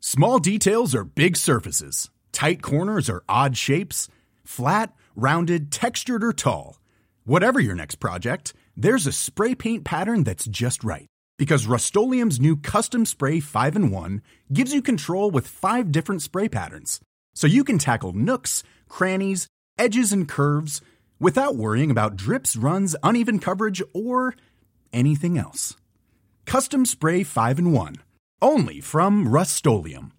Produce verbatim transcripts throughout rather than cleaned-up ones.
Small details are big surfaces. Tight corners are odd shapes. Flat, rounded, textured, or tall. Whatever your next project, there's a spray paint pattern that's just right. Because Rust-Oleum's new Custom Spray five in one gives you control with five different spray patterns. So you can tackle nooks, crannies, edges, and curves without worrying about drips, runs, uneven coverage, or anything else. Custom Spray five in one. Only from Rust-Oleum.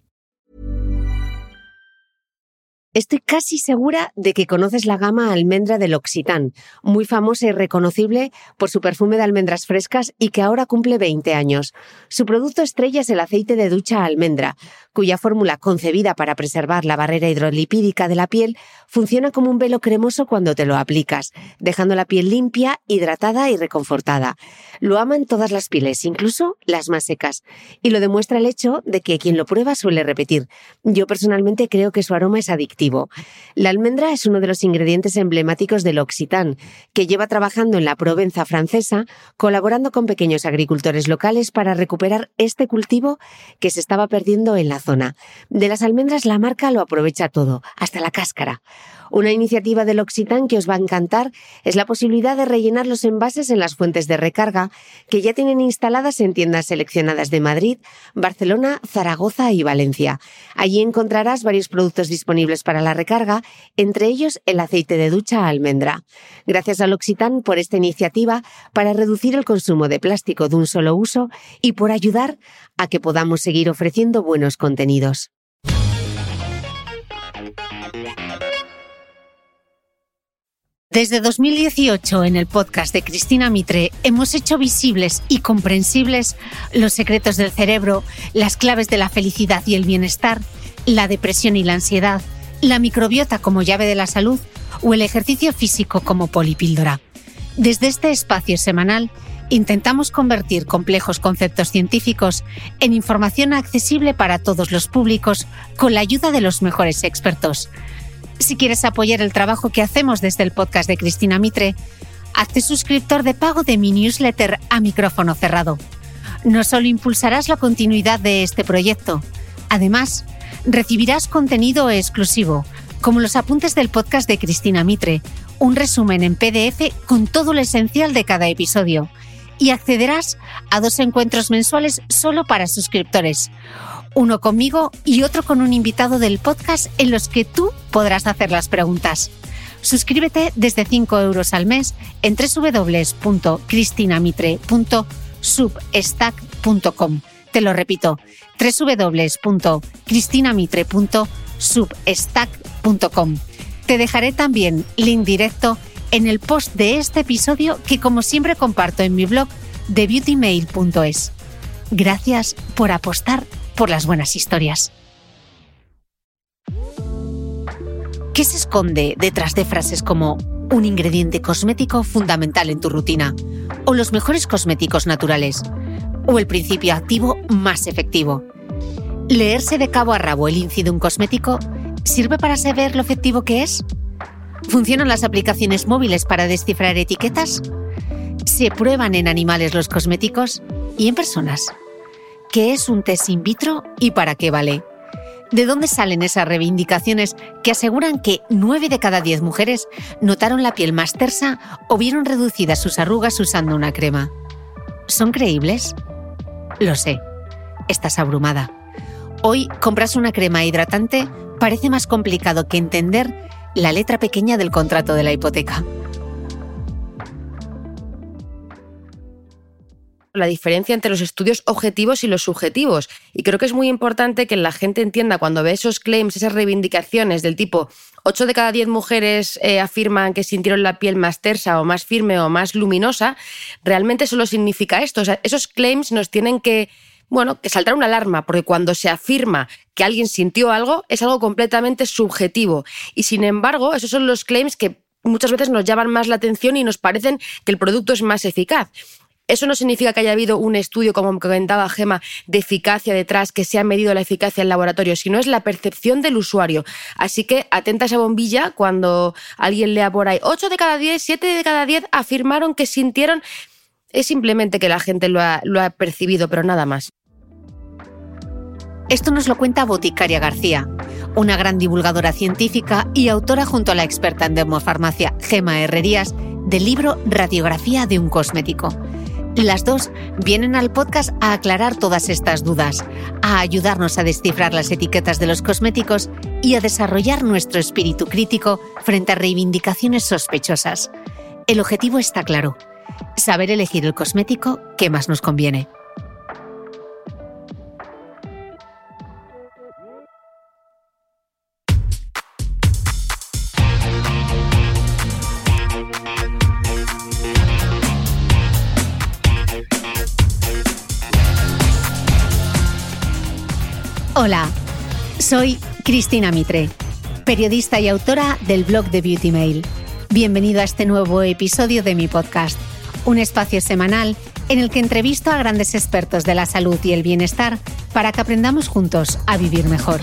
Estoy casi segura de que conoces la gama almendra de L'Occitane, muy famosa y reconocible por su perfume de almendras frescas y que ahora cumple veinte años. Su producto estrella es el aceite de ducha almendra, cuya fórmula concebida para preservar la barrera hidrolipídica de la piel funciona como un velo cremoso cuando te lo aplicas, dejando la piel limpia, hidratada y reconfortada. Lo aman todas las pieles, incluso las más secas, y lo demuestra el hecho de que quien lo prueba suele repetir. Yo personalmente creo que su aroma es adictivo. La almendra es uno de los ingredientes emblemáticos de L'Occitane, que lleva trabajando en la Provenza francesa, colaborando con pequeños agricultores locales para recuperar este cultivo que se estaba perdiendo en la zona. De las almendras la marca lo aprovecha todo, hasta la cáscara. Una iniciativa de L'Occitane que os va a encantar es la posibilidad de rellenar los envases en las fuentes de recarga que ya tienen instaladas en tiendas seleccionadas de Madrid, Barcelona, Zaragoza y Valencia. Allí encontrarás varios productos disponibles para la recarga, entre ellos el aceite de ducha almendra. Gracias a L'Occitane por esta iniciativa para reducir el consumo de plástico de un solo uso y por ayudar a que podamos seguir ofreciendo buenos contenidos. Desde dos mil dieciocho, en el podcast de Cristina Mitre, hemos hecho visibles y comprensibles los secretos del cerebro, las claves de la felicidad y el bienestar, la depresión y la ansiedad, la microbiota como llave de la salud o el ejercicio físico como polipíldora. Desde este espacio semanal, intentamos convertir complejos conceptos científicos en información accesible para todos los públicos con la ayuda de los mejores expertos. Si quieres apoyar el trabajo que hacemos desde el podcast de Cristina Mitre, hazte suscriptor de pago de mi newsletter a micrófono cerrado. No solo impulsarás la continuidad de este proyecto, además, recibirás contenido exclusivo, como los apuntes del podcast de Cristina Mitre, un resumen en P D F con todo lo esencial de cada episodio, y accederás a dos encuentros mensuales solo para suscriptores. Uno conmigo y otro con un invitado del podcast en los que tú podrás hacer las preguntas. Suscríbete desde cinco euros al mes en doble u doble u doble u punto cristinamitre punto substack punto com. Te lo repito, doble u doble u doble u punto cristinamitre punto substack punto com. Te dejaré también link directo en el post de este episodio que como siempre comparto en mi blog de beauty mail punto es. Gracias por apostar por las buenas historias. ¿Qué se esconde detrás de frases como un ingrediente cosmético fundamental en tu rutina, o los mejores cosméticos naturales, o el principio activo más efectivo? ¿Leerse de cabo a rabo el índice de un cosmético sirve para saber lo efectivo que es? ¿Funcionan las aplicaciones móviles para descifrar etiquetas? ¿Se prueban en animales los cosméticos y en personas? ¿Qué es un test in vitro y para qué vale? ¿De dónde salen esas reivindicaciones que aseguran que nueve de cada diez mujeres notaron la piel más tersa o vieron reducidas sus arrugas usando una crema? ¿Son creíbles? Lo sé, estás abrumada. Hoy compras una crema hidratante parece más complicado que entender la letra pequeña del contrato de la hipoteca. La diferencia entre los estudios objetivos y los subjetivos. Y creo que es muy importante que la gente entienda cuando ve esos claims, esas reivindicaciones del tipo ocho de cada diez mujeres eh, afirman que sintieron la piel más tersa o más firme o más luminosa, realmente solo significa esto. O sea, esos claims nos tienen que, bueno, que saltar una alarma, porque cuando se afirma que alguien sintió algo, es algo completamente subjetivo. Y sin embargo, esos son los claims que muchas veces nos llaman más la atención y nos parecen que el producto es más eficaz. Eso no significa que haya habido un estudio, como comentaba Gemma, de eficacia detrás, que se ha medido la eficacia en laboratorio, sino es la percepción del usuario. Así que atenta a esa bombilla cuando alguien lea por ahí ocho de cada diez, siete de cada diez afirmaron que sintieron. Es simplemente que la gente lo ha, lo ha percibido, pero nada más. Esto nos lo cuenta Boticaria García, una gran divulgadora científica y autora junto a la experta en dermofarmacia Gemma Herrerías del libro Radiografía de un cosmético. Las dos vienen al podcast a aclarar todas estas dudas, a ayudarnos a descifrar las etiquetas de los cosméticos y a desarrollar nuestro espíritu crítico frente a reivindicaciones sospechosas. El objetivo está claro: saber elegir el cosmético que más nos conviene. Hola, soy Cristina Mitre, periodista y autora del blog de Beauty Mail. Bienvenido a este nuevo episodio de mi podcast, un espacio semanal en el que entrevisto a grandes expertos de la salud y el bienestar para que aprendamos juntos a vivir mejor.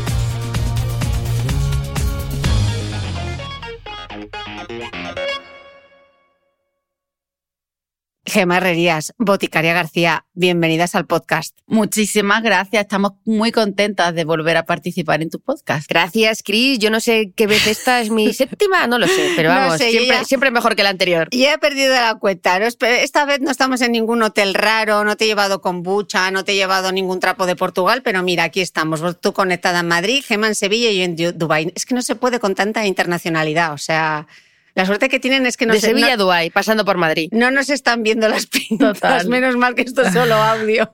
Gemma Herrerías, Boticaria García, bienvenidas al podcast. Muchísimas gracias, estamos muy contentas de volver a participar en tu podcast. Gracias, Cris. Yo no sé qué vez esta es mi séptima, no lo sé, pero vamos, no sé, siempre, ya, siempre mejor que la anterior. Ya he perdido la cuenta. Esta vez no estamos en ningún hotel raro, no te he llevado kombucha, no te he llevado ningún trapo de Portugal, pero mira, aquí estamos. Tú conectada en Madrid, Gemma en Sevilla y yo en Dubái. Es que no se puede con tanta internacionalidad, o sea... La suerte que tienen es que no de se... De Sevilla a no, Dubái, pasando por Madrid. No nos están viendo las pintas, Total. Menos mal que esto es solo audio.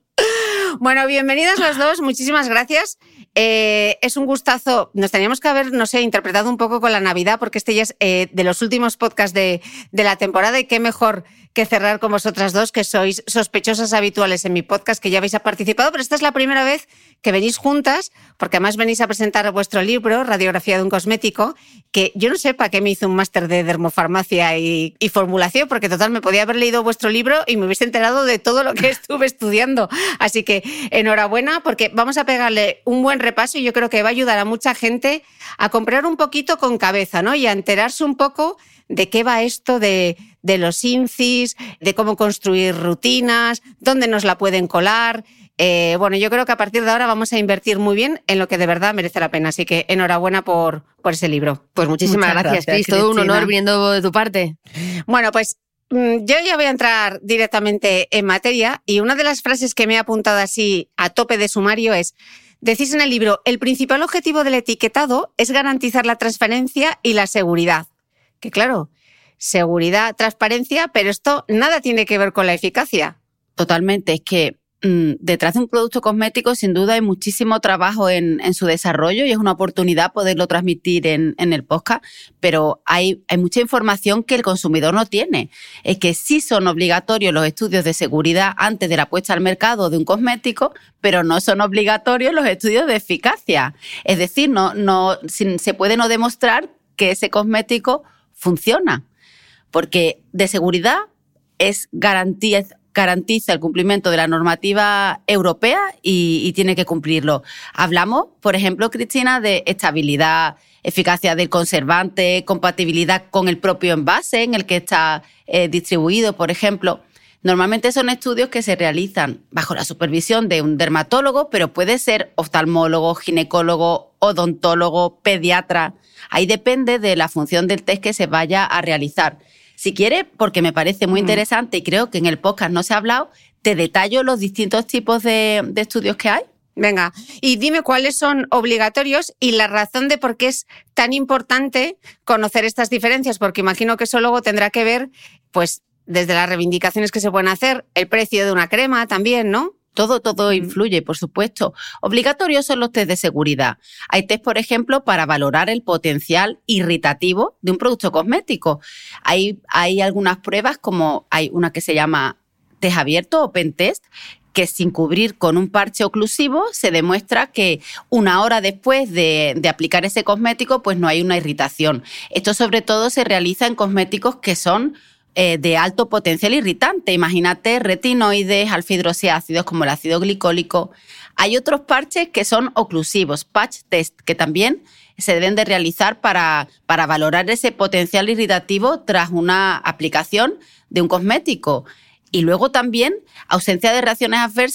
Bueno, bienvenidas las dos, muchísimas gracias. Eh, es un gustazo. Nos teníamos que haber, no sé, interpretado un poco con la Navidad, porque este ya es eh, de los últimos podcasts de, de la temporada y qué mejor que cerrar con vosotras dos, que sois sospechosas habituales en mi podcast, que ya habéis participado, pero esta es la primera vez que venís juntas, porque además venís a presentar vuestro libro, Radiografía de un cosmético, que yo no sé para qué me hice un máster de dermofarmacia y, y formulación, porque total me podía haber leído vuestro libro y me hubiese enterado de todo lo que estuve estudiando. Así que enhorabuena, porque vamos a pegarle un buen repaso y yo creo que va a ayudar a mucha gente a comprar un poquito con cabeza, ¿no? Y a enterarse un poco de qué va esto de, de los I N C I S, de cómo construir rutinas, dónde nos la pueden colar. Eh, bueno, yo creo que a partir de ahora vamos a invertir muy bien en lo que de verdad merece la pena. Así que enhorabuena por, por ese libro. Pues muchísimas Muchas gracias, Cris. Todo un honor viniendo de tu parte. Bueno, pues yo ya voy a entrar directamente en materia y una de las frases que me he apuntado así a tope de sumario es: decís en el libro, el principal objetivo del etiquetado es garantizar la transparencia y la seguridad. Que claro, seguridad, transparencia, pero esto nada tiene que ver con la eficacia. Totalmente, es que mmm, detrás de un producto cosmético sin duda hay muchísimo trabajo en, en su desarrollo y es una oportunidad poderlo transmitir en, en el podcast, pero hay, hay mucha información que el consumidor no tiene. Es que sí son obligatorios los estudios de seguridad antes de la puesta al mercado de un cosmético, pero no son obligatorios los estudios de eficacia. Es decir, no, no, se puede no demostrar que ese cosmético funciona, porque de seguridad es garantía, garantiza el cumplimiento de la normativa europea y, y tiene que cumplirlo. Hablamos, por ejemplo, Cristina, de estabilidad, eficacia del conservante, compatibilidad con el propio envase en el que está eh, distribuido, por ejemplo. Normalmente son estudios que se realizan bajo la supervisión de un dermatólogo, pero puede ser oftalmólogo, ginecólogo, odontólogo, pediatra. Ahí depende de la función del test que se vaya a realizar. Si quieres, porque me parece muy interesante y creo que en el podcast no se ha hablado, te detallo los distintos tipos de, de estudios que hay. Venga, y dime cuáles son obligatorios y la razón de por qué es tan importante conocer estas diferencias, porque imagino que eso luego tendrá que ver, pues, desde las reivindicaciones que se pueden hacer, el precio de una crema también, ¿no? Todo, todo influye, por supuesto. Obligatorios son los test de seguridad. Hay test, por ejemplo, para valorar el potencial irritativo de un producto cosmético. Hay, hay algunas pruebas, como hay una que se llama test abierto, Open Test, que sin cubrir con un parche oclusivo se demuestra que una hora después de, de aplicar ese cosmético pues no hay una irritación. Esto sobre todo se realiza en cosméticos que son eh, de alto potencial irritante. Imagínate retinoides, alfa-hidroxiácidos como el ácido glicólico. Hay otros parches que son oclusivos, patch test, que también se deben de realizar para, para valorar ese potencial irritativo tras una aplicación de un cosmético. Y luego también ausencia de reacciones adversas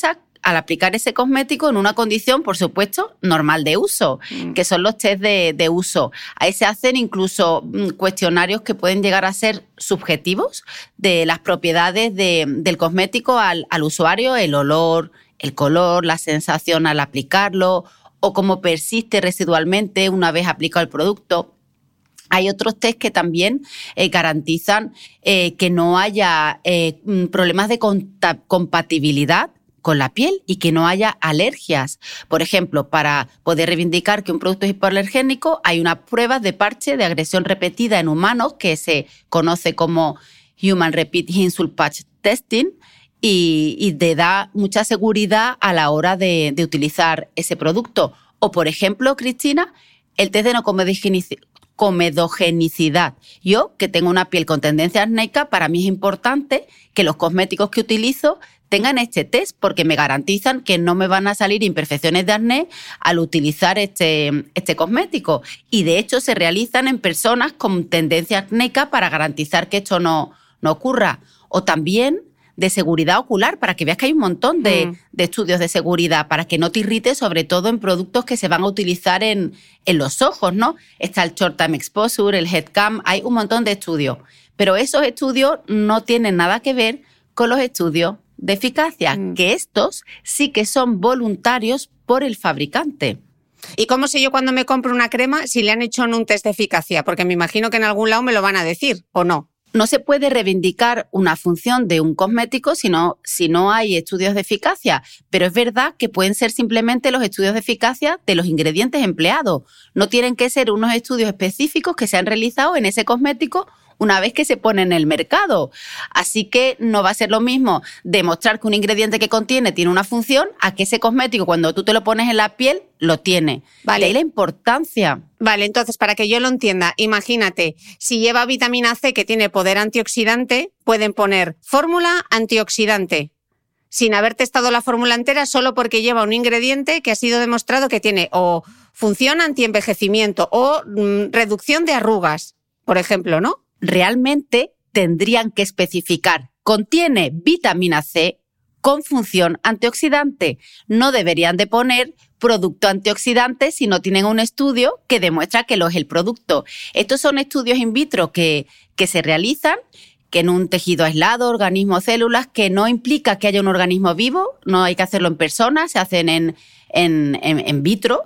al aplicar ese cosmético en una condición, por supuesto, normal de uso, mm. que son los test de, de uso. Ahí se hacen incluso cuestionarios que pueden llegar a ser subjetivos de las propiedades de, del cosmético al, al usuario, el olor, el color, la sensación al aplicarlo o cómo persiste residualmente una vez aplicado el producto. Hay otros test que también eh, garantizan eh, que no haya eh, problemas de conta- compatibilidad con la piel y que no haya alergias. Por ejemplo, para poder reivindicar que un producto es hipoalergénico, hay unas pruebas de parche de agresión repetida en humanos que se conoce como Human Repeat Insult Patch Testing y, y te da mucha seguridad a la hora de, de utilizar ese producto. O, por ejemplo, Cristina, el test de no comedogenicidad. comedogenicidad. Yo, que tengo una piel con tendencia acnéica, para mí es importante que los cosméticos que utilizo tengan este test porque me garantizan que no me van a salir imperfecciones de acné al utilizar este, este cosmético. Y de hecho se realizan en personas con tendencia acnéica para garantizar que esto no, no ocurra. O también de seguridad ocular, para que veas que hay un montón de, mm. de estudios de seguridad, para que no te irrites, sobre todo en productos que se van a utilizar en, en los ojos, ¿no? Está el Short Time Exposure, el Headcam, hay un montón de estudios. Pero esos estudios no tienen nada que ver con los estudios de eficacia, mm. que estos sí que son voluntarios por el fabricante. ¿Y cómo sé yo cuando me compro una crema si le han hecho un test de eficacia? Porque me imagino que en algún lado me lo van a decir, ¿o no? No se puede reivindicar una función de un cosmético si no, si no hay estudios de eficacia, pero es verdad que pueden ser simplemente los estudios de eficacia de los ingredientes empleados. No tienen que ser unos estudios específicos que se han realizado en ese cosmético una vez que se pone en el mercado. Así que no va a ser lo mismo demostrar que un ingrediente que contiene tiene una función a que ese cosmético, cuando tú te lo pones en la piel, lo tiene. Vale. De ahí la importancia. Vale, entonces, para que yo lo entienda, imagínate, si lleva vitamina C que tiene poder antioxidante, pueden poner fórmula antioxidante, sin haber testado la fórmula entera, solo porque lleva un ingrediente que ha sido demostrado que tiene o función antienvejecimiento o mm, reducción de arrugas, por ejemplo, ¿no? Realmente tendrían que especificar, contiene vitamina C con función antioxidante. No deberían de poner producto antioxidante si no tienen un estudio que demuestra que lo es el producto. Estos son estudios in vitro que, que se realizan que en un tejido aislado, organismos, células, que no implica que haya un organismo vivo, no hay que hacerlo en personas, se hacen en, en, en, en vitro.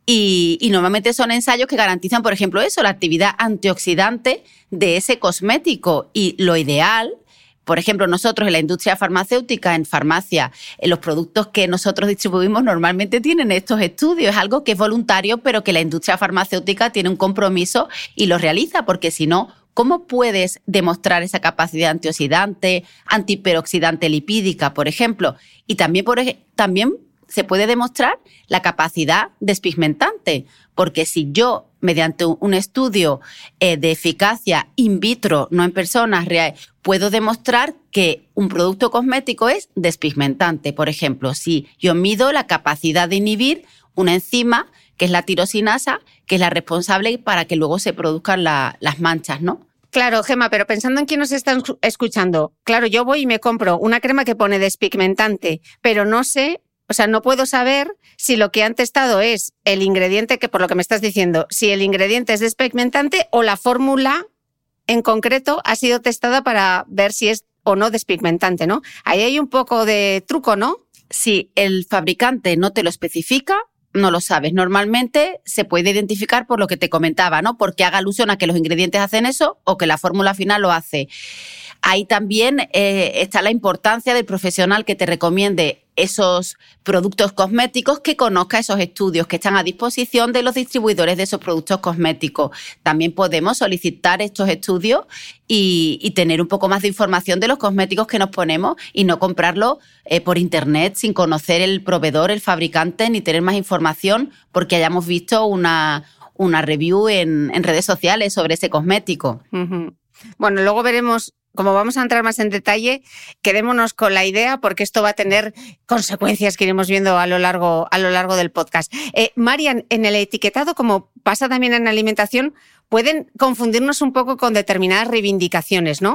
Y, y normalmente son ensayos que garantizan, por ejemplo, eso, la actividad antioxidante de ese cosmético. Y lo ideal, por ejemplo, nosotros en la industria farmacéutica, en farmacia, en los productos que nosotros distribuimos normalmente tienen estos estudios. Es algo que es voluntario, pero que la industria farmacéutica tiene un compromiso y lo realiza, porque si no, ¿cómo puedes demostrar esa capacidad antioxidante, antiperoxidante lipídica, por ejemplo? Y también, por ej- también se puede demostrar la capacidad despigmentante, porque si yo, mediante un estudio eh, de eficacia in vitro, no en personas reales, puedo demostrar que un producto cosmético es despigmentante. Por ejemplo, si yo mido la capacidad de inhibir una enzima, que es la tirosinasa, que es la responsable para que luego se produzcan la, las manchas, ¿no? Claro, Gemma, pero pensando en quién nos están escuchando, claro, yo voy y me compro una crema que pone despigmentante, pero no sé... O sea, no puedo saber si lo que han testado es el ingrediente, que por lo que me estás diciendo, si el ingrediente es despigmentante o la fórmula en concreto ha sido testada para ver si es o no despigmentante, ¿no? Ahí hay un poco de truco, ¿no? Si el fabricante no te lo especifica, no lo sabes. Normalmente se puede identificar por lo que te comentaba, ¿no? Porque haga alusión a que los ingredientes hacen eso o que la fórmula final lo hace. Ahí también eh, está la importancia del profesional que te recomiende esos productos cosméticos, que conozca esos estudios que están a disposición de los distribuidores de esos productos cosméticos. También podemos solicitar estos estudios y, y tener un poco más de información de los cosméticos que nos ponemos y no comprarlo eh, por internet sin conocer el proveedor, el fabricante, ni tener más información porque hayamos visto una, una review en, en redes sociales sobre ese cosmético. Uh-huh. Bueno, luego veremos. Como vamos a entrar más en detalle, quedémonos con la idea porque esto va a tener consecuencias que iremos viendo a lo largo, a lo largo del podcast. Eh, Marian, en el etiquetado, como pasa también en alimentación, pueden confundirnos un poco con determinadas reivindicaciones, ¿no?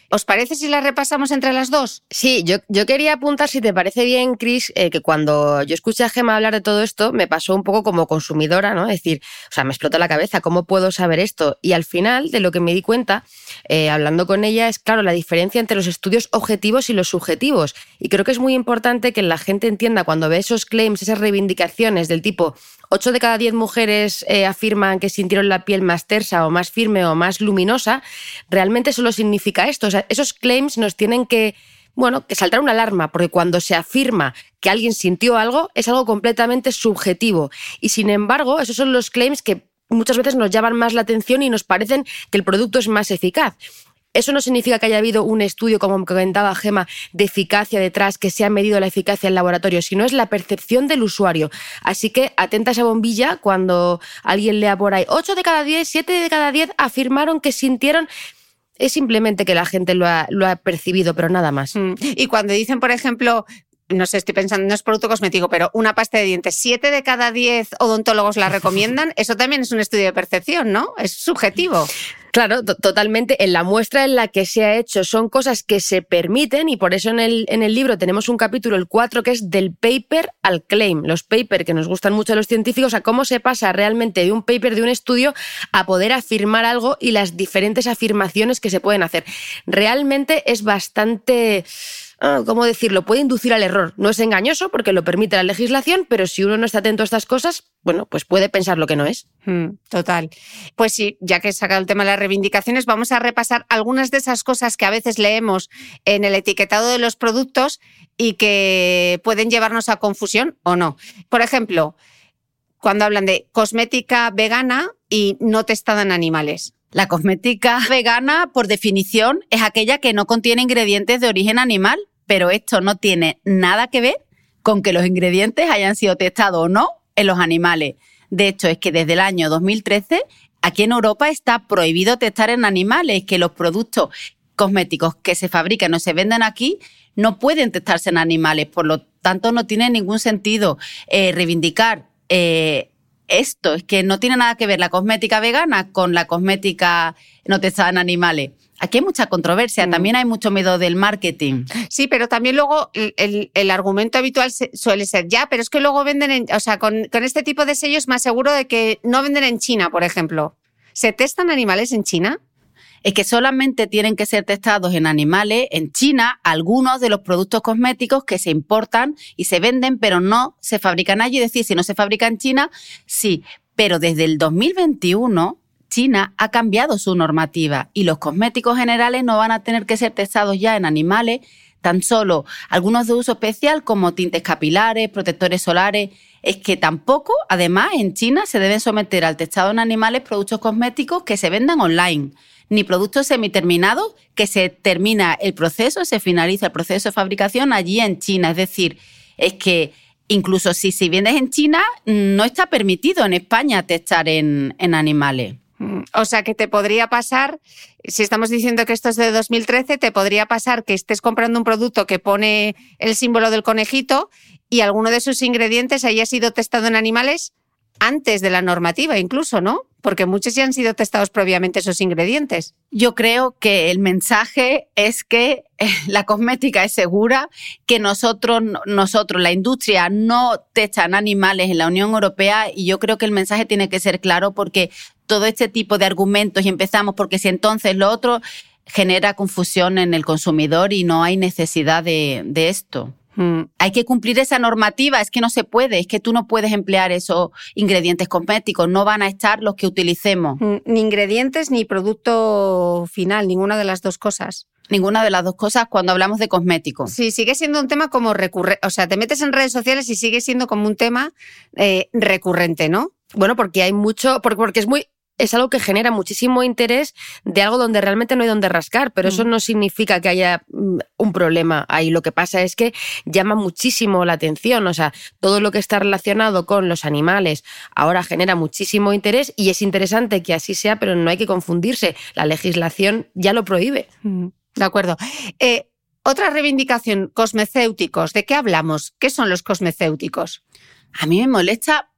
¿Os parece si las repasamos entre las dos? Sí, yo, yo quería apuntar, si te parece bien, Cris, eh, que cuando yo escuché a Gemma hablar de todo esto, me pasó un poco como consumidora, ¿no? Es decir, o sea, me explotó la cabeza, ¿cómo puedo saber esto? Y al final, de lo que me di cuenta, eh, hablando con ella, es claro, la diferencia entre los estudios objetivos y los subjetivos. Y creo que es muy importante que la gente entienda cuando ve esos claims, esas reivindicaciones del tipo ocho de cada diez mujeres eh, afirman que sintieron la piel más tersa o más firme o más luminosa, realmente solo significa esto. O sea, esos claims nos tienen que, bueno, que saltar una alarma, porque cuando se afirma que alguien sintió algo, es algo completamente subjetivo. Y sin embargo, esos son los claims que muchas veces nos llaman más la atención y nos parecen que el producto es más eficaz. Eso no significa que haya habido un estudio, como comentaba Gemma, de eficacia detrás, que se ha medido la eficacia en laboratorio, sino es la percepción del usuario. Así que atenta a esa bombilla cuando alguien lea por ahí ocho de cada diez, siete de cada diez afirmaron que sintieron. Es simplemente que la gente lo ha, lo ha percibido, pero nada más. Mm. Y cuando dicen, por ejemplo, no sé, estoy pensando, no es producto cosmético, pero una pasta de dientes, siete de cada diez odontólogos la recomiendan, eso también es un estudio de percepción, ¿no? Es subjetivo. Claro, to- totalmente. En la muestra en la que se ha hecho son cosas que se permiten y por eso en el, en el libro tenemos un capítulo, el cuatro, que es del paper al claim. Los paper que nos gustan mucho a los científicos, a cómo se pasa realmente de un paper, de un estudio, a poder afirmar algo y las diferentes afirmaciones que se pueden hacer. Realmente es bastante... ¿Cómo decirlo? Puede inducir al error. No es engañoso porque lo permite la legislación, pero si uno no está atento a estas cosas, bueno, pues puede pensar lo que no es. Mm, total. Pues sí, ya que he sacado el tema de las reivindicaciones, vamos a repasar algunas de esas cosas que a veces leemos en el etiquetado de los productos y que pueden llevarnos a confusión o no. Por ejemplo, cuando hablan de cosmética vegana y no testada en animales. La cosmética vegana, por definición, es aquella que no contiene ingredientes de origen animal, pero esto no tiene nada que ver con que los ingredientes hayan sido testados o no en los animales. De hecho, es que desde el año dos mil trece, aquí en Europa está prohibido testar en animales, que los productos cosméticos que se fabrican o se venden aquí no pueden testarse en animales. Por lo tanto, no tiene ningún sentido eh, reivindicar eh, esto. Es que no tiene nada que ver la cosmética vegana con la cosmética no testada en animales. Aquí hay mucha controversia, mm. también hay mucho miedo del marketing. Sí, pero también luego el, el, el argumento habitual suele ser, ya, pero es que luego venden, en, o sea, con, con este tipo de sellos más seguro de que no venden en China, por ejemplo. ¿Se testan animales en China? Es que solamente tienen que ser testados en animales en China algunos de los productos cosméticos que se importan y se venden, pero no se fabrican allí. Es decir, si no se fabrica en China, sí. Pero desde el dos mil veintiuno... China ha cambiado su normativa y los cosméticos generales no van a tener que ser testados ya en animales, tan solo algunos de uso especial como tintes capilares, protectores solares. Es que tampoco, además, en China se deben someter al testado en animales productos cosméticos que se vendan online, ni productos semiterminados que se termina el proceso, se finaliza el proceso de fabricación allí en China. Es decir, es que incluso si, si vendes en China, no está permitido en España testar en, en animales. O sea, que te podría pasar, si estamos diciendo que esto es de dos mil trece, te podría pasar que estés comprando un producto que pone el símbolo del conejito y alguno de sus ingredientes haya sido testado en animales antes de la normativa incluso, ¿no? Porque muchos ya han sido testados previamente esos ingredientes. Yo creo que el mensaje es que la cosmética es segura, que nosotros, nosotros, la industria, no testan animales en la Unión Europea, y yo creo que el mensaje tiene que ser claro, porque todo este tipo de argumentos, y empezamos porque si entonces lo otro, genera confusión en el consumidor y no hay necesidad de, de esto. Mm. Hay que cumplir esa normativa, es que no se puede, es que tú no puedes emplear esos ingredientes cosméticos, no van a estar los que utilicemos. Ni ingredientes ni producto final, ninguna de las dos cosas. Ninguna de las dos cosas cuando hablamos de cosméticos. Sí, sigue siendo un tema como recurrente, o sea, te metes en redes sociales y sigue siendo como un tema eh, recurrente, ¿no? Bueno, porque hay mucho, porque, porque es muy... es algo que genera muchísimo interés de algo donde realmente no hay donde rascar, pero mm. eso no significa que haya un problema ahí. Lo que pasa es que llama muchísimo la atención, o sea, todo lo que está relacionado con los animales ahora genera muchísimo interés y es interesante que así sea, pero no hay que confundirse. La legislación ya lo prohíbe. Mm. De acuerdo. Eh, otra reivindicación, cosmecéuticos. ¿De qué hablamos? ¿Qué son los cosmecéuticos? A mí me molesta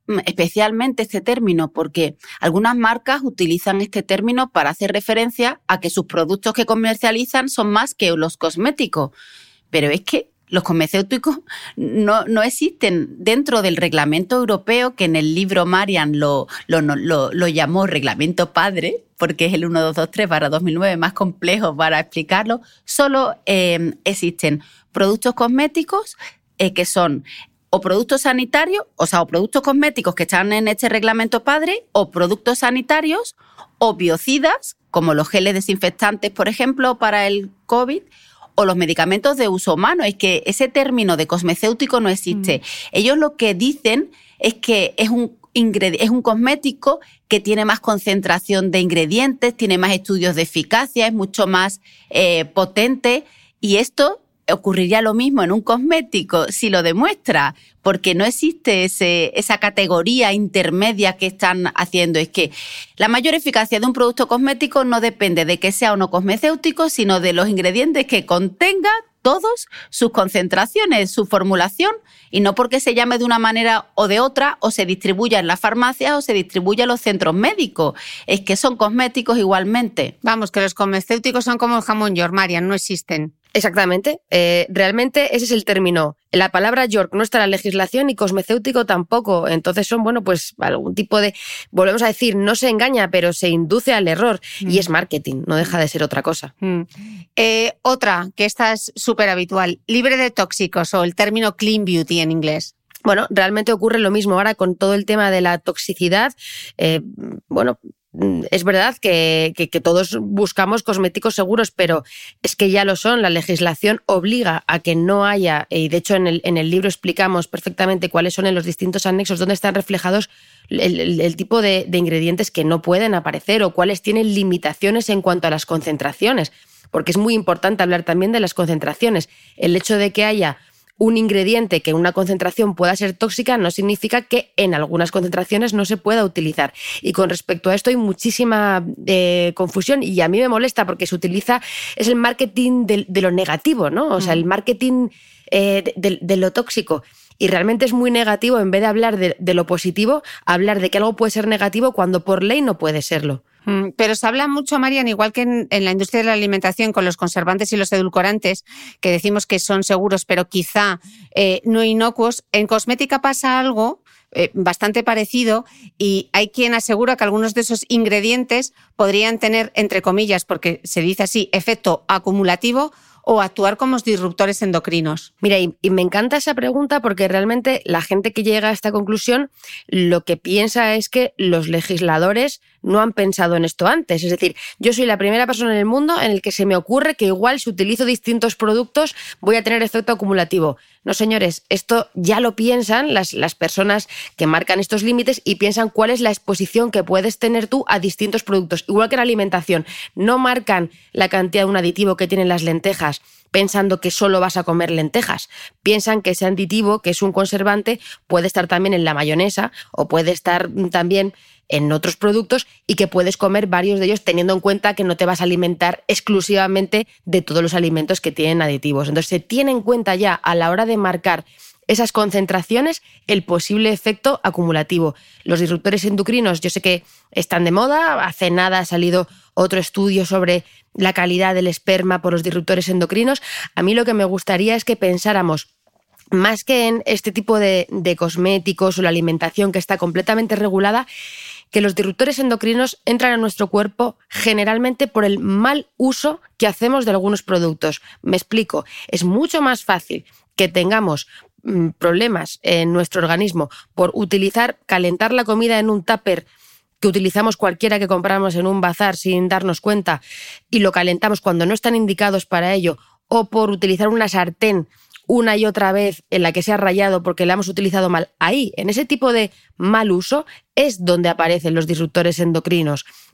especialmente este término porque algunas marcas utilizan este término para hacer referencia a que sus productos que comercializan son más que los cosméticos. Pero es que los farmacéuticos no, no existen dentro del reglamento europeo, que en el libro Marian lo, lo, lo, lo llamó reglamento padre, porque es el uno dos dos tres barra dos mil nueve más complejo para explicarlo. Solo eh, existen productos cosméticos eh, que son o productos sanitarios, o sea, o productos cosméticos que están en este reglamento padre, o productos sanitarios, o biocidas, como los geles desinfectantes, por ejemplo, para el COVID, o los medicamentos de uso humano. Es que ese término de cosmecéutico no existe. Mm. Ellos lo que dicen es que es un, es un cosmético que tiene más concentración de ingredientes, tiene más estudios de eficacia, es mucho más eh, potente, y esto ocurriría lo mismo en un cosmético si lo demuestra, porque no existe ese, esa categoría intermedia que están haciendo. Es que la mayor eficacia de un producto cosmético no depende de que sea o no cosmecéutico, sino de los ingredientes que contenga, todos sus concentraciones, su formulación, y no porque se llame de una manera o de otra, o se distribuya en las farmacias o se distribuya en los centros médicos. Es que son cosméticos igualmente. Vamos, que los cosmecéuticos son como el jamón York, Marian, no existen. Exactamente. Eh, realmente ese es el término. La palabra York no está en la legislación y cosmecéutico tampoco. Entonces son, bueno, pues algún tipo de... Volvemos a decir, no se engaña, pero se induce al error. Mm. Y es marketing, no deja de ser otra cosa. Mm. Eh, otra, que esta es súper habitual, libre de tóxicos, o el término clean beauty en inglés. Bueno, realmente ocurre lo mismo ahora con todo el tema de la toxicidad. Eh, bueno... Es verdad que, que, que todos buscamos cosméticos seguros, pero es que ya lo son. La legislación obliga a que no haya, y de hecho en el, en el libro explicamos perfectamente cuáles son en los distintos anexos donde están reflejados el, el, el tipo de, de ingredientes que no pueden aparecer o cuáles tienen limitaciones en cuanto a las concentraciones, porque es muy importante hablar también de las concentraciones. El hecho de que haya un ingrediente que en una concentración pueda ser tóxica no significa que en algunas concentraciones no se pueda utilizar. Y con respecto a esto hay muchísima eh, confusión, y a mí me molesta porque se utiliza, es el marketing de, de lo negativo, ¿no? O sea, el marketing eh, de, de, de lo tóxico. Y realmente es muy negativo, en vez de hablar de, de lo positivo, hablar de que algo puede ser negativo cuando por ley no puede serlo. Pero se habla mucho, Marian, igual que en, en la industria de la alimentación, con los conservantes y los edulcorantes, que decimos que son seguros, pero quizá eh, no inocuos. En cosmética pasa algo eh, bastante parecido, y hay quien asegura que algunos de esos ingredientes podrían tener, entre comillas, porque se dice así, efecto acumulativo, o actuar como disruptores endocrinos. Mira, y, y me encanta esa pregunta porque realmente la gente que llega a esta conclusión lo que piensa es que los legisladores no han pensado en esto antes. Es decir, yo soy la primera persona en el mundo en el que se me ocurre que igual si utilizo distintos productos voy a tener efecto acumulativo. No, señores, esto ya lo piensan las, las personas que marcan estos límites y piensan cuál es la exposición que puedes tener tú a distintos productos. Igual que en la alimentación, no marcan la cantidad de un aditivo que tienen las lentejas pensando que solo vas a comer lentejas. Piensan que ese aditivo, que es un conservante, puede estar también en la mayonesa o puede estar también en otros productos, y que puedes comer varios de ellos teniendo en cuenta que no te vas a alimentar exclusivamente de todos los alimentos que tienen aditivos. Entonces se tiene en cuenta ya a la hora de marcar esas concentraciones el posible efecto acumulativo. Los disruptores endocrinos yo sé que están de moda. Hace nada ha salido otro estudio sobre la calidad del esperma por los disruptores endocrinos. A mí lo que me gustaría es que pensáramos más que en este tipo de, de cosméticos o la alimentación que está completamente regulada, que los disruptores endocrinos entran a nuestro cuerpo generalmente por el mal uso que hacemos de algunos productos. Me explico, es mucho más fácil que tengamos mmm, problemas en nuestro organismo por utilizar, calentar la comida en un tupper que utilizamos cualquiera que compramos en un bazar sin darnos cuenta y lo calentamos cuando no están indicados para ello, o por utilizar una sartén una y otra vez en la que se ha rayado porque la hemos utilizado mal. Ahí, en ese tipo de mal uso, es donde aparecen los disruptores endocrinos.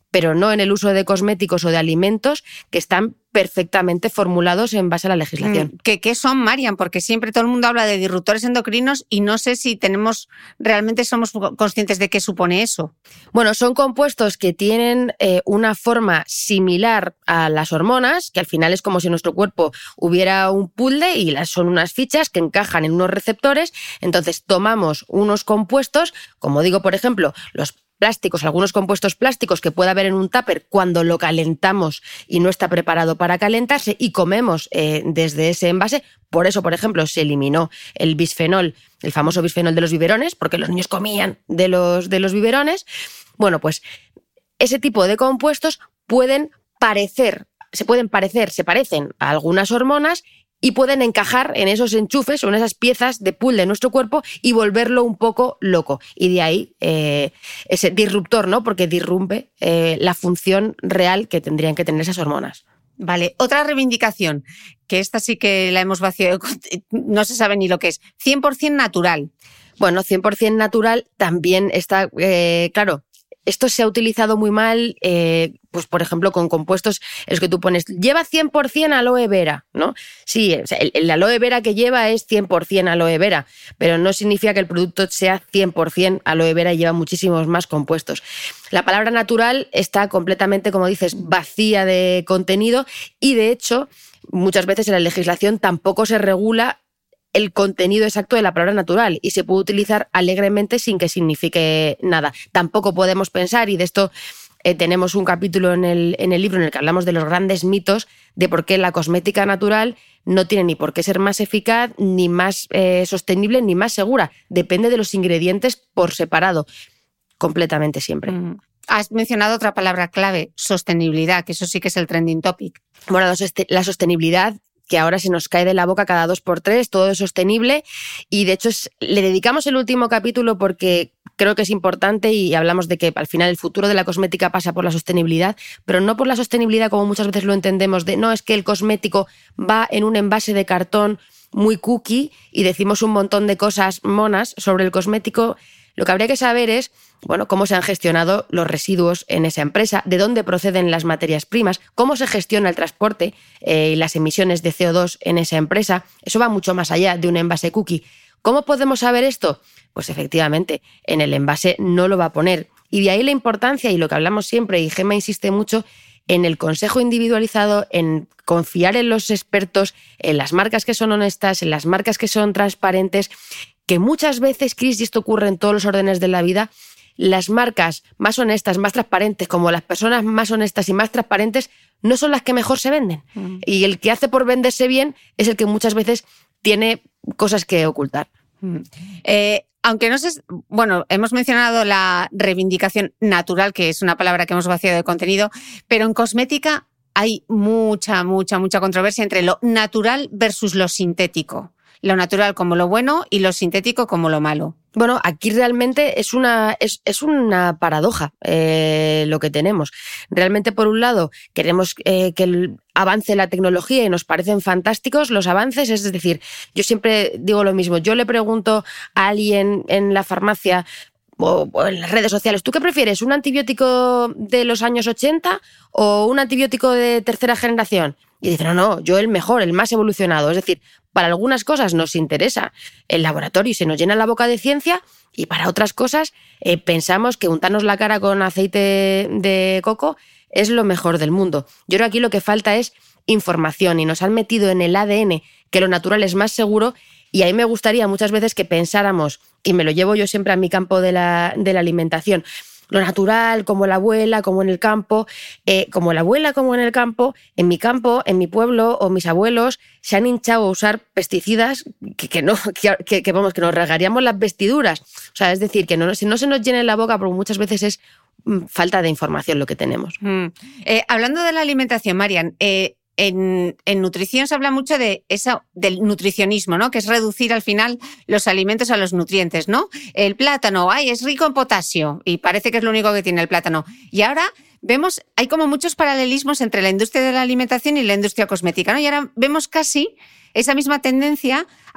pero no en el uso de cosméticos o de alimentos que están perfectamente formulados en base a la legislación. ¿Qué, qué son, Marian? Porque siempre todo el mundo habla de disruptores endocrinos y no sé si tenemos realmente somos conscientes de qué supone eso. Bueno, son compuestos que tienen eh, una forma similar a las hormonas, que al final es como si en nuestro cuerpo hubiera un puzzle y las, son unas fichas que encajan en unos receptores. Entonces tomamos unos compuestos, como digo, por ejemplo, los plásticos, algunos compuestos plásticos que puede haber en un tupper cuando lo calentamos y no está preparado para calentarse y comemos eh, desde ese envase. Por eso, por ejemplo, se eliminó el bisfenol, el famoso bisfenol de los biberones, porque los niños comían de los, de los biberones. Bueno, pues ese tipo de compuestos pueden parecer, se pueden parecer, se parecen a algunas hormonas y pueden encajar en esos enchufes o en esas piezas de puzzle de nuestro cuerpo y volverlo un poco loco. Y de ahí eh, ese disruptor, ¿no? Porque disrumpe eh, la función real que tendrían que tener esas hormonas. Vale, otra reivindicación, que esta sí que la hemos vaciado, no se sabe ni lo que es, cien por ciento natural. Bueno, cien por ciento natural también está, eh, claro, esto se ha utilizado muy mal, eh, pues por ejemplo, con compuestos en los que tú pones, lleva cien por ciento aloe vera, ¿no? Sí, o sea, el, el aloe vera que lleva es cien por ciento aloe vera, pero no significa que el producto sea cien por ciento aloe vera y lleva muchísimos más compuestos. La palabra natural está completamente, como dices, vacía de contenido y, de hecho, muchas veces en la legislación tampoco se regula el contenido exacto de la palabra natural y se puede utilizar alegremente sin que signifique nada. Tampoco podemos pensar, y de esto eh, tenemos un capítulo en el, en el libro en el que hablamos de los grandes mitos de por qué la cosmética natural no tiene ni por qué ser más eficaz, ni más eh, sostenible, ni más segura. Depende de los ingredientes por separado, completamente siempre. Mm. Has mencionado otra palabra clave, sostenibilidad, que eso sí que es el trending topic. Bueno, la sostenibilidad, que ahora se nos cae de la boca cada dos por tres, todo es sostenible, y de hecho es, le dedicamos el último capítulo porque creo que es importante y hablamos de que al final el futuro de la cosmética pasa por la sostenibilidad, pero no por la sostenibilidad como muchas veces lo entendemos, de no, es que el cosmético va en un envase de cartón muy cookie y decimos un montón de cosas monas sobre el cosmético. Lo que habría que saber es, bueno, cómo se han gestionado los residuos en esa empresa, de dónde proceden las materias primas, cómo se gestiona el transporte eh, y las emisiones de C O dos en esa empresa. Eso va mucho más allá de un envase cookie. ¿Cómo podemos saber esto? Pues efectivamente, en el envase no lo va a poner. Y de ahí la importancia, y lo que hablamos siempre, y Gemma insiste mucho, en el consejo individualizado, en confiar en los expertos, en las marcas que son honestas, en las marcas que son transparentes, que muchas veces, Cris, y esto ocurre en todos los órdenes de la vida, las marcas más honestas, más transparentes, como las personas más honestas y más transparentes, no son las que mejor se venden. Mm. Y el que hace por venderse bien es el que muchas veces tiene cosas que ocultar. Mm. Eh, aunque no sé, bueno, hemos mencionado la reivindicación natural, que es una palabra que hemos vaciado de contenido, pero en cosmética hay mucha, mucha, mucha controversia entre lo natural versus lo sintético. Lo natural como lo bueno y lo sintético como lo malo. Bueno, aquí realmente es una, es, es una paradoja eh, lo que tenemos. Realmente, por un lado, queremos eh, que el avance la tecnología y nos parecen fantásticos los avances. Es decir, yo siempre digo lo mismo. Yo le pregunto a alguien en la farmacia o, o en las redes sociales, ¿tú qué prefieres? ¿Un antibiótico de los años ochenta o un antibiótico de tercera generación? Y dice, no, no, yo el mejor, el más evolucionado. Es decir, para algunas cosas nos interesa el laboratorio y se nos llena la boca de ciencia, y para otras cosas eh, pensamos que untarnos la cara con aceite de coco es lo mejor del mundo. Yo creo que aquí lo que falta es información, y nos han metido en el A D N que lo natural es más seguro, y a mí me gustaría muchas veces que pensáramos, y me lo llevo yo siempre a mi campo de la, de la alimentación, lo natural, como la abuela, como en el campo, eh, como la abuela, como en el campo, en mi campo, en mi pueblo, o mis abuelos se han hinchado a usar pesticidas que, que no, que, que, vamos, que nos regaríamos las vestiduras. O sea, es decir, que no, si no se nos llene la boca, porque muchas veces es mm, falta de información lo que tenemos. Mm. Eh, hablando de la alimentación, Marian, eh, En, en nutrición se habla mucho de eso, del nutricionismo, ¿no? Que es reducir al final los alimentos a los nutrientes, ¿no? El plátano, ay, es rico en potasio, y parece que es lo único que tiene el plátano. Y ahora vemos, hay como muchos paralelismos entre la industria de la alimentación y la industria cosmética, ¿no? Y ahora vemos casi esa misma tendencia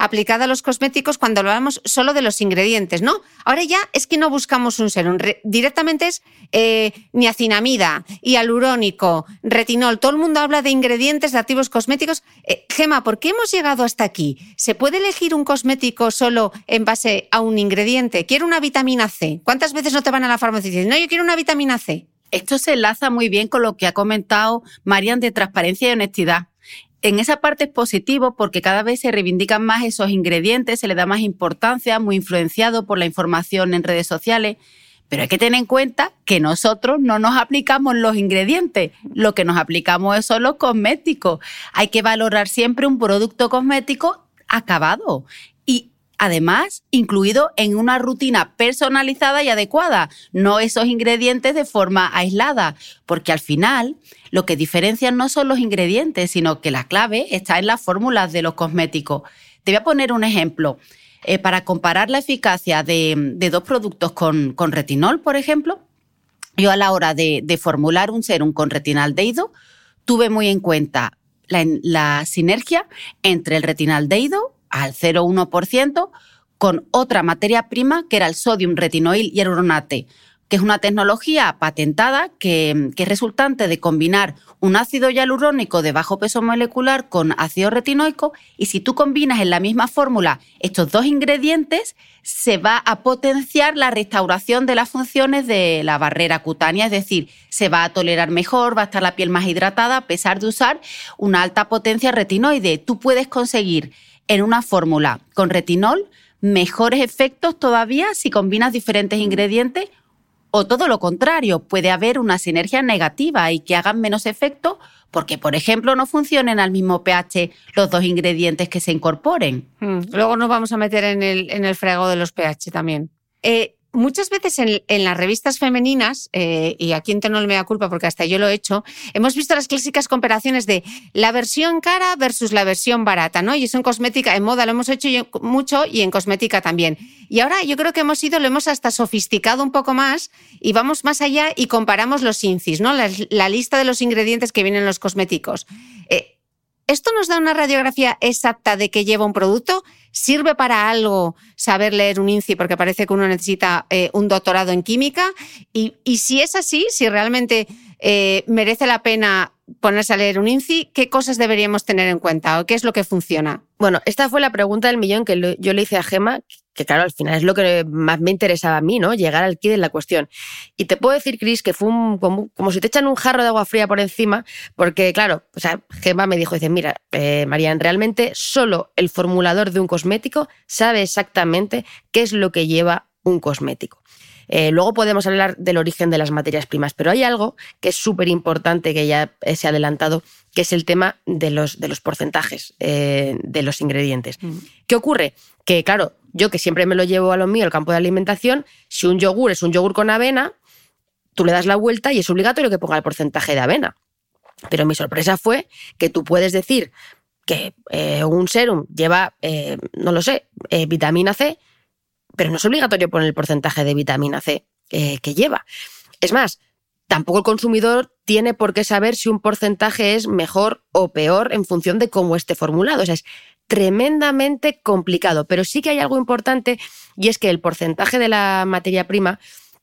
aplicada a los cosméticos cuando hablamos solo de los ingredientes, ¿no? Ahora ya es que no buscamos un serum, Re- directamente es eh, niacinamida, hialurónico, retinol, todo el mundo habla de ingredientes, de activos cosméticos. Eh, Gemma, ¿por qué hemos llegado hasta aquí? ¿Se puede elegir un cosmético solo en base a un ingrediente? Quiero una vitamina C. ¿Cuántas veces no te van a la farmacia y dicen, no, yo quiero una vitamina C? Esto se enlaza muy bien con lo que ha comentado Marian de transparencia y honestidad. En esa parte es positivo porque cada vez se reivindican más esos ingredientes, se le da más importancia, muy influenciado por la información en redes sociales. Pero hay que tener en cuenta que nosotros no nos aplicamos los ingredientes, lo que nos aplicamos son los cosméticos. Hay que valorar siempre un producto cosmético acabado y además incluido en una rutina personalizada y adecuada, no esos ingredientes de forma aislada, porque al final lo que diferencian no son los ingredientes, sino que la clave está en las fórmulas de los cosméticos. Te voy a poner un ejemplo. Eh, para comparar la eficacia de, de dos productos con, con retinol, por ejemplo, yo a la hora de, de formular un serum con retinaldehído tuve muy en cuenta la, la sinergia entre el retinaldehído al cero coma uno por ciento con otra materia prima que era el sodium retinoil hialuronate, que es una tecnología patentada que, que es resultante de combinar un ácido hialurónico de bajo peso molecular con ácido retinoico, y si tú combinas en la misma fórmula estos dos ingredientes, se va a potenciar la restauración de las funciones de la barrera cutánea, es decir, se va a tolerar mejor, va a estar la piel más hidratada a pesar de usar una alta potencia retinoide. Tú puedes conseguir en una fórmula con retinol mejores efectos todavía si combinas diferentes ingredientes, o todo lo contrario, puede haber una sinergia negativa y que hagan menos efecto porque, por ejemplo, no funcionen al mismo pH los dos ingredientes que se incorporen. Mm, luego nos vamos a meter en el, en el fregado de los pH también. Eh, Muchas veces en, en las revistas femeninas, eh, y aquí en no me da culpa porque hasta yo lo he hecho, hemos visto las clásicas comparaciones de la versión cara versus la versión barata, ¿no? Y eso en cosmética, en moda lo hemos hecho yo, mucho y en cosmética también. Y ahora yo creo que hemos ido, lo hemos hasta sofisticado un poco más y vamos más allá y comparamos los I N C Is, ¿no? La, la lista de los ingredientes que vienen en los cosméticos. Eh, ¿Esto nos da una radiografía exacta de qué lleva un producto? ¿Sirve para algo saber leer un I N C I? Porque parece que uno necesita eh, un doctorado en química. Y, y si es así, si realmente eh, merece la pena ponerse a leer un I N C I, ¿qué cosas deberíamos tener en cuenta o qué es lo que funciona? Bueno, esta fue la pregunta del millón que lo, yo le hice a Gemma, que claro, al final es lo que más me interesaba a mí, ¿no? Llegar al quid de la cuestión. Y te puedo decir, Cris, que fue un, como, como si te echan un jarro de agua fría por encima, porque claro, o sea, Gemma me dijo, dice, mira, eh, Marian, realmente solo el formulador de un cosmético sabe exactamente qué es lo que lleva un cosmético. Eh, luego podemos hablar del origen de las materias primas, pero hay algo que es súper importante que ya se ha adelantado, que es el tema de los, de los porcentajes eh, de los ingredientes. Mm. ¿Qué ocurre? Que claro, yo que siempre me lo llevo a lo mío, al campo de alimentación, si un yogur es un yogur con avena, tú le das la vuelta y es obligatorio que ponga el porcentaje de avena. Pero mi sorpresa fue que tú puedes decir que eh, un serum lleva, eh, no lo sé, eh, vitamina C, pero no es obligatorio poner el porcentaje de vitamina C eh, que lleva. Es más, tampoco el consumidor tiene por qué saber si un porcentaje es mejor o peor en función de cómo esté formulado. O sea, es tremendamente complicado, pero sí que hay algo importante y es que el porcentaje de la materia prima,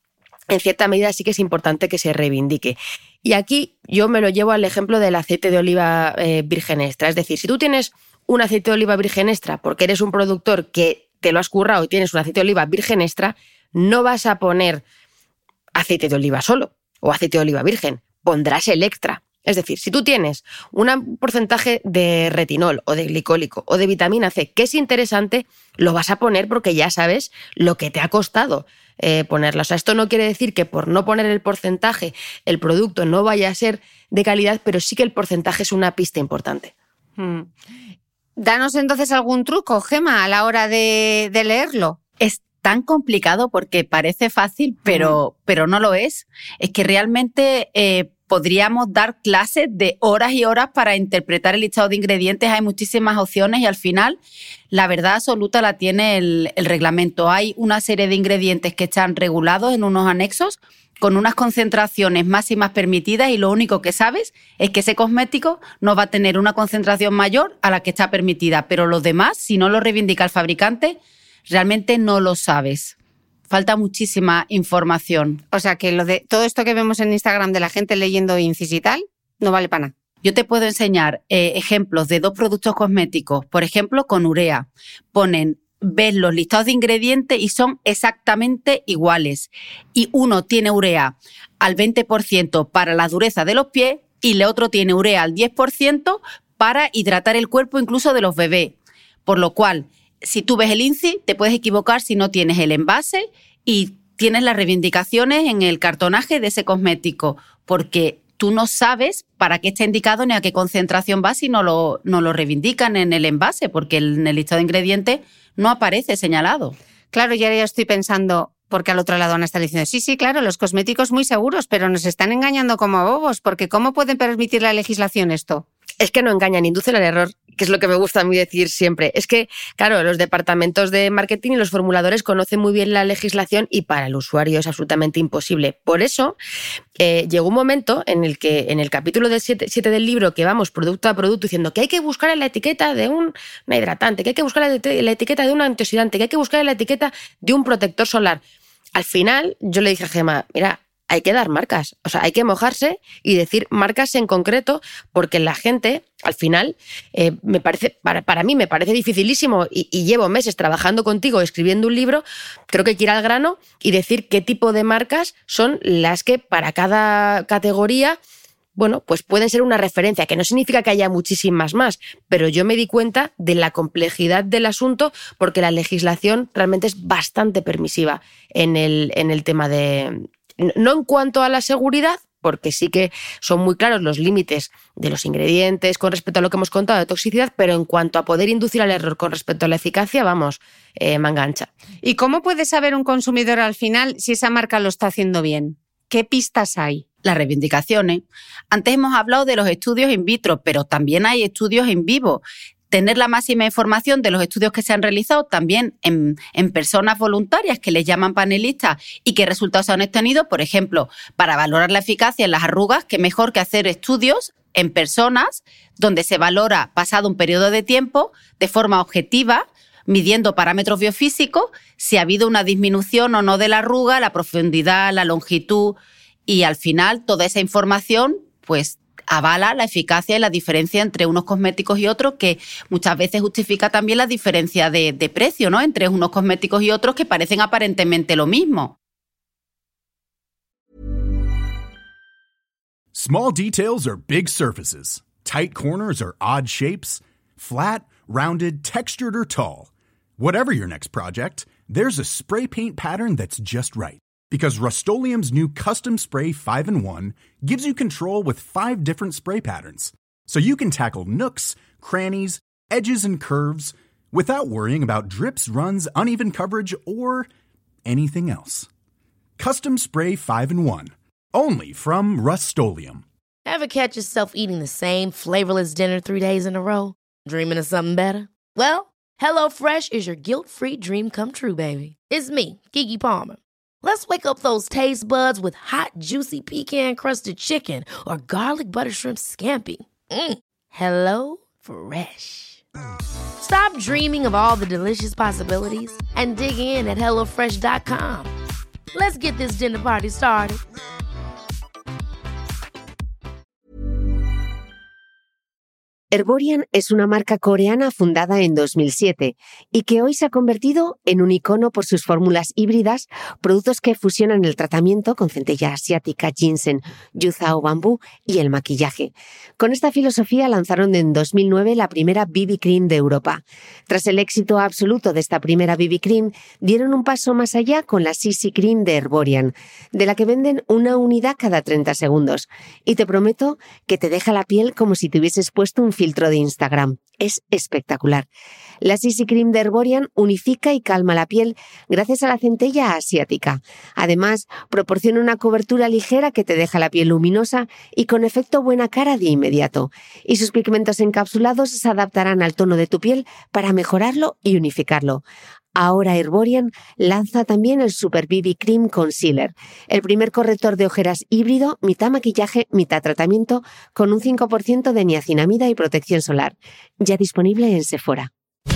en cierta medida sí que es importante que se reivindique. Y aquí yo me lo llevo al ejemplo del aceite de oliva eh, virgen extra. Es decir, si tú tienes un aceite de oliva virgen extra porque eres un productor que te lo has currado y tienes un aceite de oliva virgen extra, no vas a poner aceite de oliva solo o aceite de oliva virgen, pondrás el extra. Es decir, si tú tienes un porcentaje de retinol o de glicólico o de vitamina C que es interesante, lo vas a poner porque ya sabes lo que te ha costado eh, ponerla. O sea, esto no quiere decir que por no poner el porcentaje el producto no vaya a ser de calidad, pero sí que el porcentaje es una pista importante. Hmm. Danos entonces algún truco, Gemma, a la hora de, de leerlo. Es tan complicado porque parece fácil, pero, uh-huh. pero no lo es. Es que realmente eh, podríamos dar clases de horas y horas para interpretar el listado de ingredientes. Hay muchísimas opciones y al final la verdad absoluta la tiene el, el reglamento. Hay una serie de ingredientes que están regulados en unos anexos con unas concentraciones máximas permitidas y lo único que sabes es que ese cosmético no va a tener una concentración mayor a la que está permitida, pero los demás, si no lo reivindica el fabricante, realmente no lo sabes. Falta muchísima información. O sea que lo de todo esto que vemos en Instagram de la gente leyendo Incis y tal, no vale para nada. Yo te puedo enseñar eh, ejemplos de dos productos cosméticos. Por ejemplo, con urea. Ponen, ves los listados de ingredientes y son exactamente iguales. Y uno tiene urea al veinte por ciento para la dureza de los pies y el otro tiene urea al diez por ciento para hidratar el cuerpo incluso de los bebés. Por lo cual, si tú ves el Incis, te puedes equivocar si no tienes el envase y tienes las reivindicaciones en el cartonaje de ese cosmético, porque tú no sabes para qué está indicado ni a qué concentración va si no lo, no lo reivindican en el envase, porque en el listado de ingredientes no aparece señalado. Claro, y ahora ya estoy pensando, porque al otro lado van a estar diciendo, sí, sí, claro, los cosméticos muy seguros, pero nos están engañando como bobos, porque ¿cómo pueden permitir la legislación esto? Es que no engañan, inducen al error, que es lo que me gusta a mí decir siempre. Es que, claro, los departamentos de marketing y los formuladores conocen muy bien la legislación y para el usuario es absolutamente imposible. Por eso, eh, llegó un momento en el que en el capítulo del siete del libro que vamos producto a producto diciendo que hay que buscar en la etiqueta de un hidratante, que hay que buscar en la etiqueta de un antioxidante, que hay que buscar en la etiqueta de un protector solar. Al final, yo le dije a Gemma, mira, hay que dar marcas, o sea, hay que mojarse y decir marcas en concreto, porque la gente, al final, eh, me parece, para, para mí me parece dificilísimo y, y llevo meses trabajando contigo, escribiendo un libro, creo que hay que ir al grano y decir qué tipo de marcas son las que para cada categoría, bueno, pues pueden ser una referencia, que no significa que haya muchísimas más, pero yo me di cuenta de la complejidad del asunto porque la legislación realmente es bastante permisiva en el, en el tema de... No en cuanto a la seguridad, porque sí que son muy claros los límites de los ingredientes con respecto a lo que hemos contado de toxicidad, pero en cuanto a poder inducir al error con respecto a la eficacia, vamos, eh, manga ancha. ¿Y cómo puede saber un consumidor al final si esa marca lo está haciendo bien? ¿Qué pistas hay? Las reivindicaciones. Antes hemos hablado de los estudios in vitro, pero también hay estudios in vivo. Tener la máxima información de los estudios que se han realizado también en, en personas voluntarias que les llaman panelistas y qué resultados se han obtenido, por ejemplo, para valorar la eficacia en las arrugas, qué mejor que hacer estudios en personas donde se valora pasado un periodo de tiempo de forma objetiva, midiendo parámetros biofísicos, si ha habido una disminución o no de la arruga, la profundidad, la longitud y al final toda esa información pues avala la eficacia y la diferencia entre unos cosméticos y otros, que muchas veces justifica también la diferencia de, de precio, ¿no? Entre unos cosméticos y otros que parecen aparentemente lo mismo. Small details are big surfaces. Tight corners are odd shapes. Flat, rounded, textured, or tall. Whatever your next project, there's a spray paint pattern that's just right. Because Rust-Oleum's new Custom Spray five in one gives you control with five different spray patterns. So you can tackle nooks, crannies, edges, and curves without worrying about drips, runs, uneven coverage, or anything else. Custom Spray five in one. Only from Rust-Oleum. Ever catch yourself eating the same flavorless dinner three days in a row? Dreaming of something better? Well, HelloFresh is your guilt-free dream come true, baby. It's me, Keke Palmer. Let's wake up those taste buds with hot, juicy pecan-crusted chicken or garlic butter shrimp scampi. Mm. Hello Fresh. Stop dreaming of all the delicious possibilities and dig in at hello fresh dot com. Let's get this dinner party started. Herborian es una marca coreana fundada en dos mil siete y que hoy se ha convertido en un icono por sus fórmulas híbridas, productos que fusionan el tratamiento con centella asiática, ginseng, yuza o bambú y el maquillaje. Con esta filosofía lanzaron en dos mil nueve la primera B B Cream de Europa. Tras el éxito absoluto de esta primera B B Cream, dieron un paso más allá con la C C Cream de Herborian, de la que venden una unidad cada treinta segundos. Y te prometo que te deja la piel como si te hubieses puesto un filtro de Instagram. Es espectacular. La C C Cream de Herborian unifica y calma la piel gracias a la centella asiática. Además, proporciona una cobertura ligera que te deja la piel luminosa y con efecto buena cara de inmediato. Y sus pigmentos encapsulados se adaptarán al tono de tu piel para mejorarlo y unificarlo. Ahora Herborian lanza también el Super B B Cream Concealer, el primer corrector de ojeras híbrido, mitad maquillaje, mitad tratamiento, con un cinco por ciento de niacinamida y protección solar. Ya disponible en Sephora.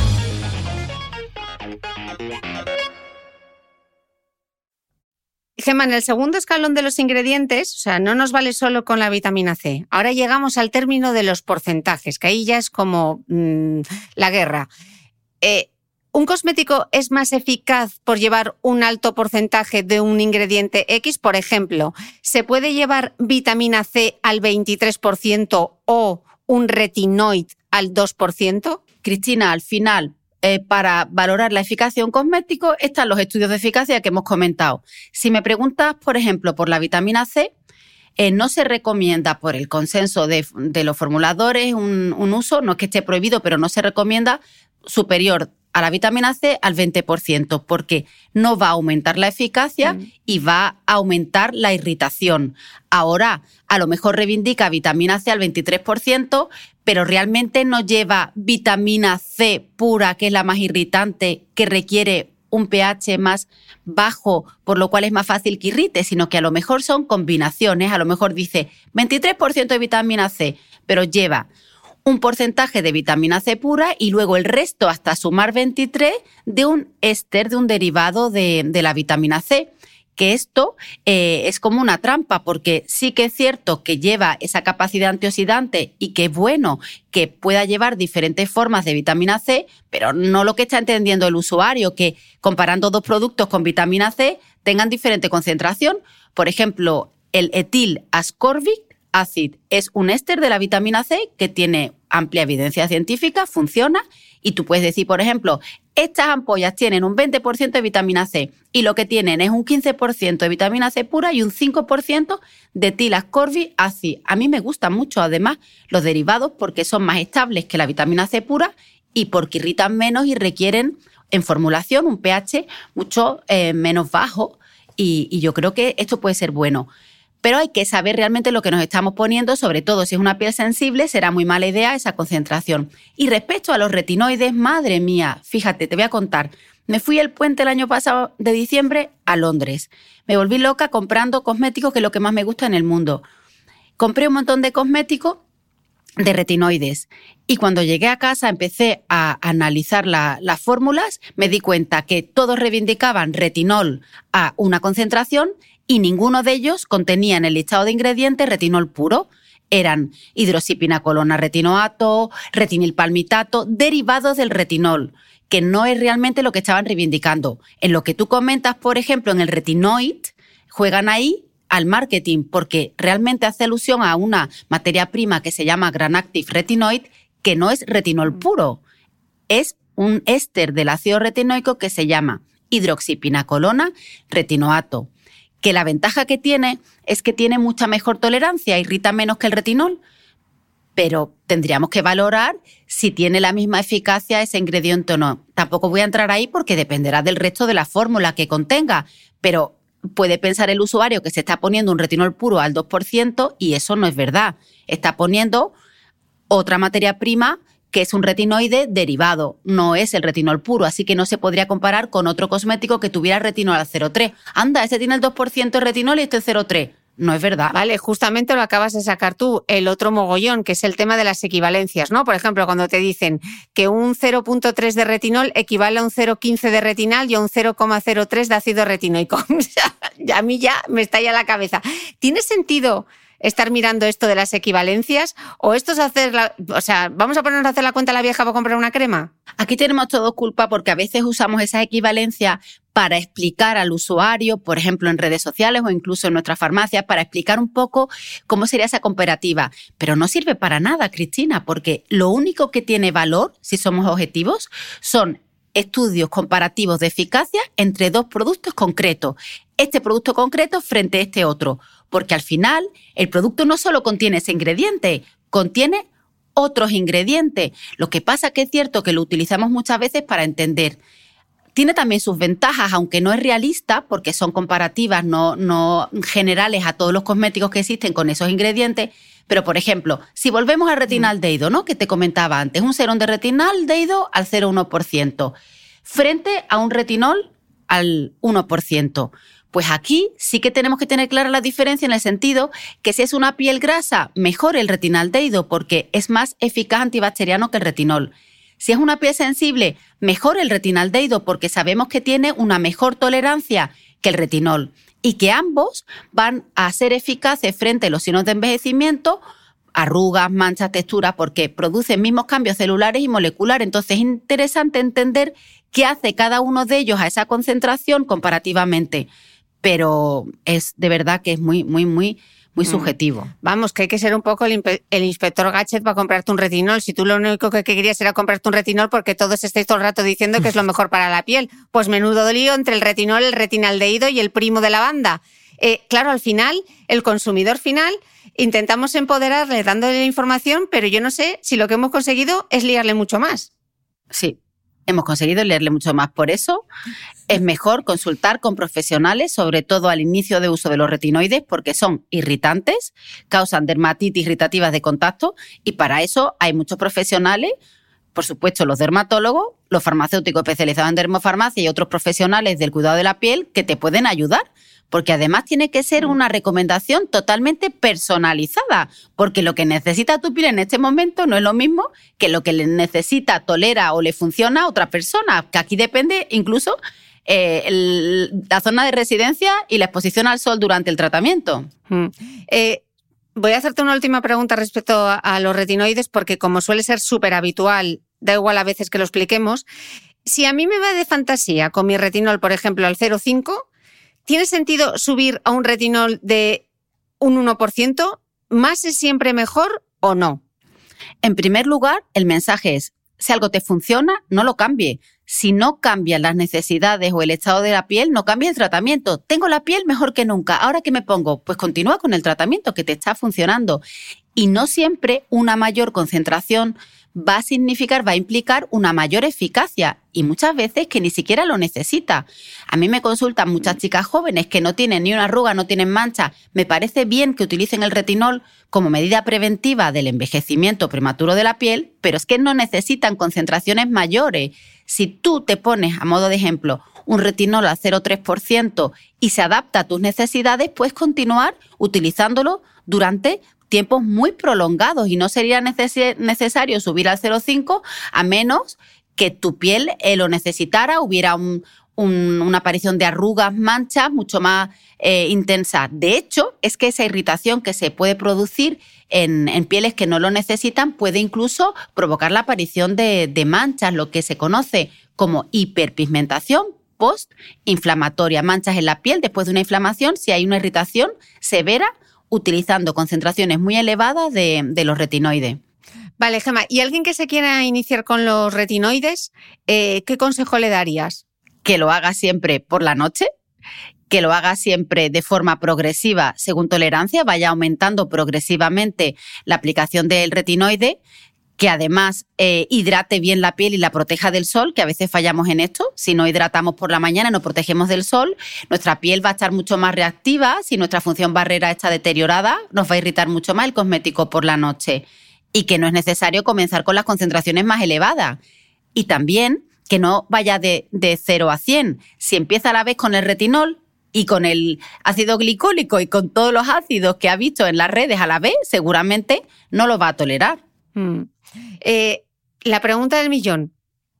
Gemma, en el segundo escalón de los ingredientes, o sea, no nos vale solo con la vitamina C. Ahora llegamos al término de los porcentajes, que ahí ya es como mmm, la guerra. Eh, ¿Un cosmético es más eficaz por llevar un alto porcentaje de un ingrediente X? Por ejemplo, ¿se puede llevar vitamina C al veintitrés por ciento o un retinoid al dos por ciento? Cristina, al final, eh, para valorar la eficacia de un cosmético están los estudios de eficacia que hemos comentado. Si me preguntas, por ejemplo, por la vitamina C, eh, no se recomienda por el consenso de, de los formuladores un, un uso, no es que esté prohibido, pero no se recomienda superior a la vitamina C al veinte por ciento, porque no va a aumentar la eficacia mm. y va a aumentar la irritación. Ahora, a lo mejor reivindica vitamina C al veintitrés por ciento, pero realmente no lleva vitamina C pura, que es la más irritante, que requiere un pH más bajo, por lo cual es más fácil que irrite, sino que a lo mejor son combinaciones. A lo mejor dice veintitrés por ciento de vitamina C, pero lleva un porcentaje de vitamina C pura y luego el resto, hasta sumar veintitrés, de un éster, de un derivado de, de la vitamina C. Que esto eh, es como una trampa, porque sí que es cierto que lleva esa capacidad antioxidante y que es bueno que pueda llevar diferentes formas de vitamina C, pero no lo que está entendiendo el usuario, que comparando dos productos con vitamina C tengan diferente concentración. Por ejemplo, el etil ascorbic acid es un éster de la vitamina C que tiene amplia evidencia científica, funciona, y tú puedes decir, por ejemplo, estas ampollas tienen un veinte por ciento de vitamina C y lo que tienen es un quince por ciento de vitamina C pura y un cinco por ciento de etil ascorbic acid. A mí me gustan mucho, además, los derivados porque son más estables que la vitamina C pura y porque irritan menos y requieren en formulación un pH mucho eh, menos bajo, y, y yo creo que esto puede ser bueno. Pero hay que saber realmente lo que nos estamos poniendo, sobre todo si es una piel sensible, será muy mala idea esa concentración. Y respecto a los retinoides, madre mía, fíjate, te voy a contar. Me fui el puente el año pasado de diciembre a Londres. Me volví loca comprando cosméticos, que es lo que más me gusta en el mundo. Compré un montón de cosméticos de retinoides. Y cuando llegué a casa empecé a analizar la, las fórmulas, me di cuenta que todos reivindicaban retinol a una concentración y ninguno de ellos contenía en el listado de ingredientes retinol puro. Eran hidroxipinacolona retinoato, retinilpalmitato, derivados del retinol, que no es realmente lo que estaban reivindicando. En lo que tú comentas, por ejemplo, en el retinoid, juegan ahí al marketing, porque realmente hace alusión a una materia prima que se llama Granactive Retinoid, que no es retinol puro, es un éster del ácido retinoico que se llama hidroxipinacolona retinoato, que la ventaja que tiene es que tiene mucha mejor tolerancia, irrita menos que el retinol, pero tendríamos que valorar si tiene la misma eficacia ese ingrediente o no. Tampoco voy a entrar ahí porque dependerá del resto de la fórmula que contenga, pero puede pensar el usuario que se está poniendo un retinol puro al dos por ciento y eso no es verdad. Está poniendo otra materia prima que es un retinoide derivado, no es el retinol puro, así que no se podría comparar con otro cosmético que tuviera retinol al cero coma tres. Anda, ese tiene el dos por ciento de retinol y este el cero coma tres. No es verdad. Vale, justamente lo acabas de sacar tú, el otro mogollón, que es el tema de las equivalencias, ¿no? Por ejemplo, cuando te dicen que un cero punto tres de retinol equivale a un cero coma quince de retinal y a un cero coma cero tres de ácido retinoico. A mí ya me estalla la cabeza. ¿Tiene sentido estar mirando esto de las equivalencias? ¿O esto es hacer la, o sea, vamos a ponernos a hacer la cuenta a la vieja para comprar una crema? Aquí tenemos todos culpa porque a veces usamos esas equivalencias para explicar al usuario, por ejemplo, en redes sociales o incluso en nuestras farmacias, para explicar un poco cómo sería esa comparativa. Pero no sirve para nada, Cristina, porque lo único que tiene valor, si somos objetivos, son estudios comparativos de eficacia entre dos productos concretos. Este producto concreto frente a este otro. Porque al final, el producto no solo contiene ese ingrediente, contiene otros ingredientes. Lo que pasa que es cierto que lo utilizamos muchas veces para entender. Tiene también sus ventajas, aunque no es realista, porque son comparativas, no, no generales a todos los cosméticos que existen con esos ingredientes. Pero, por ejemplo, si volvemos al retinaldehído, ¿no?, que te comentaba antes, un serum de retinaldehído al cero coma uno por ciento, frente a un retinol al uno por ciento. Pues aquí sí que tenemos que tener clara la diferencia en el sentido que si es una piel grasa, mejor el retinaldehído porque es más eficaz antibacteriano que el retinol. Si es una piel sensible, mejor el retinaldehído porque sabemos que tiene una mejor tolerancia que el retinol y que ambos van a ser eficaces frente a los signos de envejecimiento, arrugas, manchas, texturas, porque producen mismos cambios celulares y moleculares. Entonces es interesante entender qué hace cada uno de ellos a esa concentración comparativamente. Pero es de verdad que es muy, muy, muy... muy subjetivo. Vamos, que hay que ser un poco el, el inspector Gadget para comprarte un retinol. Si tú lo único que querías era comprarte un retinol porque todos estáis todo el rato diciendo que es lo mejor para la piel, pues menudo lío entre el retinol, el retinaldehído y el primo de la banda. Eh, claro, al final, el consumidor final, intentamos empoderarle dándole la información, pero yo no sé si lo que hemos conseguido es liarle mucho más. Sí. Hemos conseguido leerle mucho más. Por eso es mejor consultar con profesionales, sobre todo al inicio de uso de los retinoides, porque son irritantes, causan dermatitis irritativas de contacto y para eso hay muchos profesionales, por supuesto los dermatólogos, los farmacéuticos especializados en dermofarmacia y otros profesionales del cuidado de la piel que te pueden ayudar. Porque además tiene que ser una recomendación totalmente personalizada, porque lo que necesita tu piel en este momento no es lo mismo que lo que le necesita, tolera o le funciona a otra persona, que aquí depende incluso eh, el, la zona de residencia y la exposición al sol durante el tratamiento. Mm. Eh, voy a hacerte una última pregunta respecto a, a los retinoides, porque como suele ser súper habitual, da igual a veces que lo expliquemos, si a mí me va de fantasía con mi retinol, por ejemplo, al cero coma cinco, ¿tiene sentido subir a un retinol de un uno por ciento? ¿Más es siempre mejor o no? En primer lugar, el mensaje es, si algo te funciona, no lo cambie. Si no cambian las necesidades o el estado de la piel, no cambie el tratamiento. Tengo la piel mejor que nunca. ¿Ahora qué me pongo? Pues continúa con el tratamiento que te está funcionando. Y no siempre una mayor concentración va a significar, va a implicar una mayor eficacia y muchas veces que ni siquiera lo necesita. A mí me consultan muchas chicas jóvenes que no tienen ni una arruga, no tienen mancha. Me parece bien que utilicen el retinol como medida preventiva del envejecimiento prematuro de la piel, pero es que no necesitan concentraciones mayores. Si tú te pones, a modo de ejemplo, un retinol al cero coma tres por ciento y se adapta a tus necesidades, puedes continuar utilizándolo durante tiempos muy prolongados y no sería neces- necesario subir al cero coma cinco a menos que tu piel eh, lo necesitara, hubiera un, un, una aparición de arrugas, manchas mucho más eh, intensa. De hecho, es que esa irritación que se puede producir en, en pieles que no lo necesitan puede incluso provocar la aparición de, de manchas, lo que se conoce como hiperpigmentación postinflamatoria, manchas en la piel después de una inflamación si hay una irritación severa utilizando concentraciones muy elevadas de, de los retinoides. Vale, Gemma, ¿y alguien que se quiera iniciar con los retinoides, eh, qué consejo le darías? Que lo haga siempre por la noche, que lo haga siempre de forma progresiva según tolerancia, vaya aumentando progresivamente la aplicación del retinoide, que además eh, hidrate bien la piel y la proteja del sol, que a veces fallamos en esto. Si no hidratamos por la mañana, no protegemos del sol, nuestra piel va a estar mucho más reactiva. Si nuestra función barrera está deteriorada, nos va a irritar mucho más el cosmético por la noche. Y que no es necesario comenzar con las concentraciones más elevadas. Y también que no vaya de, de cero a cien. Si empieza a la vez con el retinol y con el ácido glicólico y con todos los ácidos que ha visto en las redes a la vez, seguramente no lo va a tolerar. Mm. Eh, la pregunta del millón.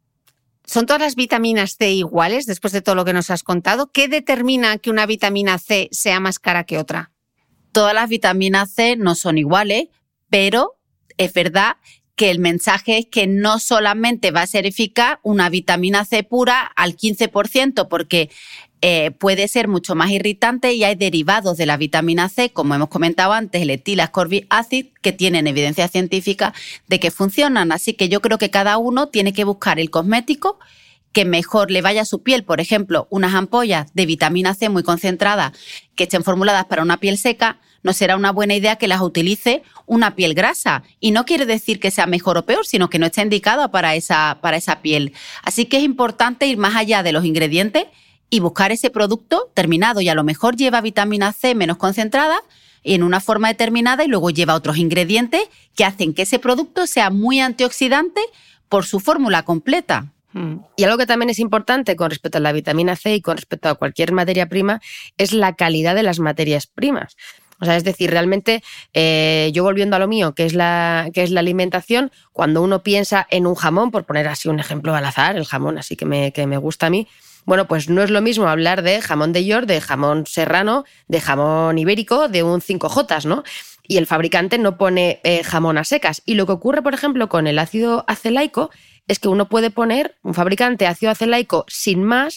¿Son todas las vitaminas C iguales después de todo lo que nos has contado? ¿Qué determina que una vitamina C sea más cara que otra? Todas las vitaminas C no son iguales, pero es verdad que el mensaje es que no solamente va a ser eficaz una vitamina C pura al quince por ciento, porque eh, puede ser mucho más irritante y hay derivados de la vitamina C, como hemos comentado antes, el etil-ascorbic acid, que tienen evidencia científica de que funcionan. Así que yo creo que cada uno tiene que buscar el cosmético que mejor le vaya a su piel. Por ejemplo, unas ampollas de vitamina C muy concentradas que estén formuladas para una piel seca no será una buena idea que las utilice una piel grasa. Y no quiere decir que sea mejor o peor, sino que no está indicada para esa, para esa piel. Así que es importante ir más allá de los ingredientes y buscar ese producto terminado. Y a lo mejor lleva vitamina C menos concentrada y en una forma determinada, y luego lleva otros ingredientes que hacen que ese producto sea muy antioxidante por su fórmula completa. Y algo que también es importante con respecto a la vitamina C y con respecto a cualquier materia prima es la calidad de las materias primas. O sea, es decir, realmente, eh, yo volviendo a lo mío, que es, la, que es la alimentación, cuando uno piensa en un jamón, por poner así un ejemplo al azar, el jamón así que me, que me gusta a mí, bueno, pues no es lo mismo hablar de jamón de York, de jamón serrano, de jamón ibérico, de un cinco jotas, ¿no? Y el fabricante no pone eh, jamón a secas. Y lo que ocurre, por ejemplo, con el ácido acelaico es que uno puede poner, un fabricante, ácido acelaico sin más.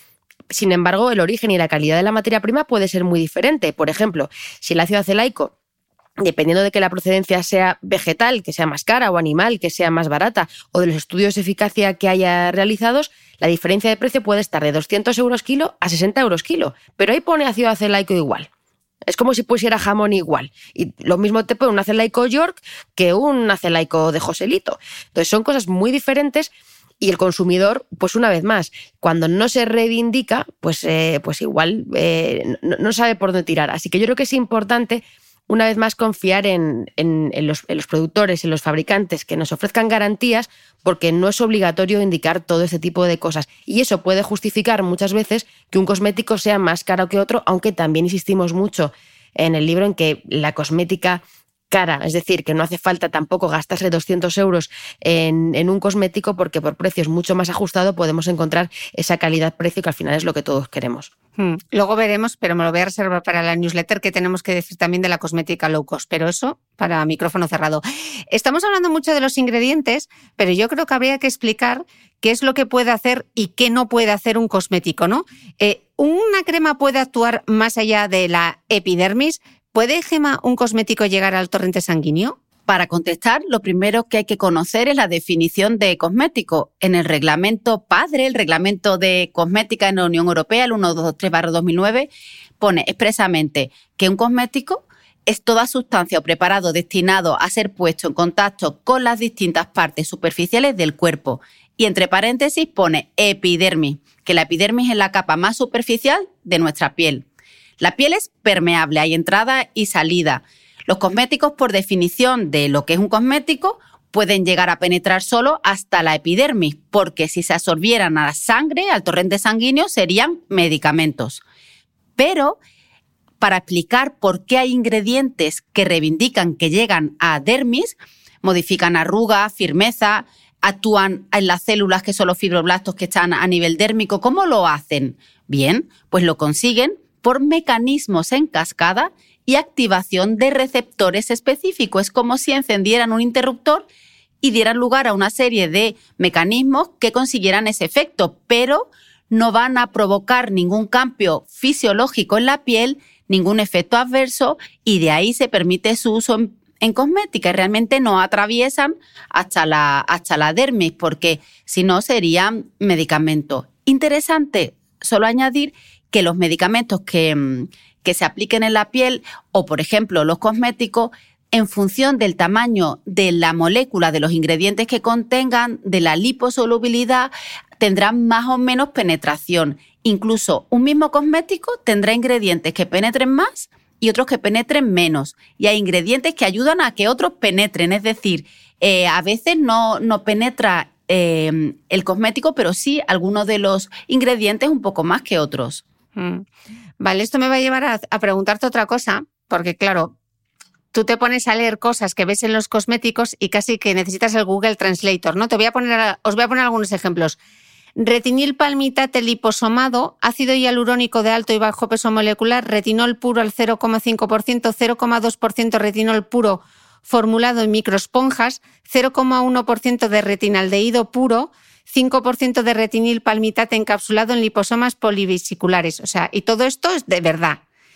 Sin embargo, el origen y la calidad de la materia prima puede ser muy diferente. Por ejemplo, si el ácido acelaico, dependiendo de que la procedencia sea vegetal, que sea más cara, o animal, que sea más barata, o de los estudios de eficacia que haya realizados, la diferencia de precio puede estar de doscientos euros kilo a sesenta euros kilo. Pero ahí pone ácido acelaico igual. Es como si pusiera jamón igual. Y lo mismo te pone un acelaico York que un acelaico de Joselito. Entonces son cosas muy diferentes y el consumidor, pues una vez más, cuando no se reivindica, pues, eh, pues igual eh, no, no sabe por dónde tirar. Así que yo creo que es importante, una vez más, confiar en, en, en, los, en los productores, en los fabricantes que nos ofrezcan garantías, porque no es obligatorio indicar todo ese tipo de cosas. Y eso puede justificar muchas veces que un cosmético sea más caro que otro, aunque también insistimos mucho en el libro en que la cosmética cara, es decir, que no hace falta tampoco gastarse doscientos euros en, en un cosmético, porque por precios mucho más ajustados podemos encontrar esa calidad-precio que al final es lo que todos queremos. Hmm. Luego veremos, pero me lo voy a reservar para la newsletter, que tenemos que decir también de la cosmética low cost, pero eso para micrófono cerrado. Estamos hablando mucho de los ingredientes, pero yo creo que habría que explicar qué es lo que puede hacer y qué no puede hacer un cosmético, ¿no? Eh, ¿Una crema puede actuar más allá de la epidermis? ¿Puede, Gemma, un cosmético llegar al torrente sanguíneo? Para contestar, lo primero que hay que conocer es la definición de cosmético. En el reglamento PADRE, el reglamento de cosmética en la Unión Europea, el ciento veintitrés barra dos mil nueve, pone expresamente que un cosmético es toda sustancia o preparado destinado a ser puesto en contacto con las distintas partes superficiales del cuerpo. Y entre paréntesis pone epidermis, que la epidermis es la capa más superficial de nuestra piel. La piel es permeable, hay entrada y salida. Los cosméticos, por definición de lo que es un cosmético, pueden llegar a penetrar solo hasta la epidermis, porque si se absorbieran a la sangre, al torrente sanguíneo, serían medicamentos. Pero para explicar por qué hay ingredientes que reivindican que llegan a dermis, modifican arrugas, firmeza, actúan en las células que son los fibroblastos que están a nivel dérmico, ¿cómo lo hacen? Bien, pues lo consiguen por mecanismos en cascada y activación de receptores específicos. Es como si encendieran un interruptor y dieran lugar a una serie de mecanismos que consiguieran ese efecto, pero no van a provocar ningún cambio fisiológico en la piel, ningún efecto adverso, y de ahí se permite su uso en, en cosmética. Y realmente no atraviesan hasta la, hasta la dermis, porque si no serían medicamentos. Interesante solo añadir que los medicamentos que, que se apliquen en la piel o, por ejemplo, los cosméticos, en función del tamaño de la molécula, de los ingredientes que contengan, de la liposolubilidad, tendrán más o menos penetración. Incluso un mismo cosmético tendrá ingredientes que penetren más y otros que penetren menos. Y hay ingredientes que ayudan a que otros penetren. Es decir, eh, a veces no, no penetra eh, el cosmético, pero sí algunos de los ingredientes un poco más que otros. Mm. Vale, esto me va a llevar a, a preguntarte otra cosa, porque claro, tú te pones a leer cosas que ves en los cosméticos y casi que necesitas el Google Translator, ¿no? Te voy a poner, os voy a poner algunos ejemplos. Retinil palmitate liposomado, ácido hialurónico de alto y bajo peso molecular, retinol puro al cero coma cinco por ciento, cero coma dos por ciento retinol puro formulado en microesponjas, cero coma uno por ciento de retinaldehído puro, cinco por ciento de retinil palmitate encapsulado en liposomas polivesiculares. O sea, y todo esto es de verdad.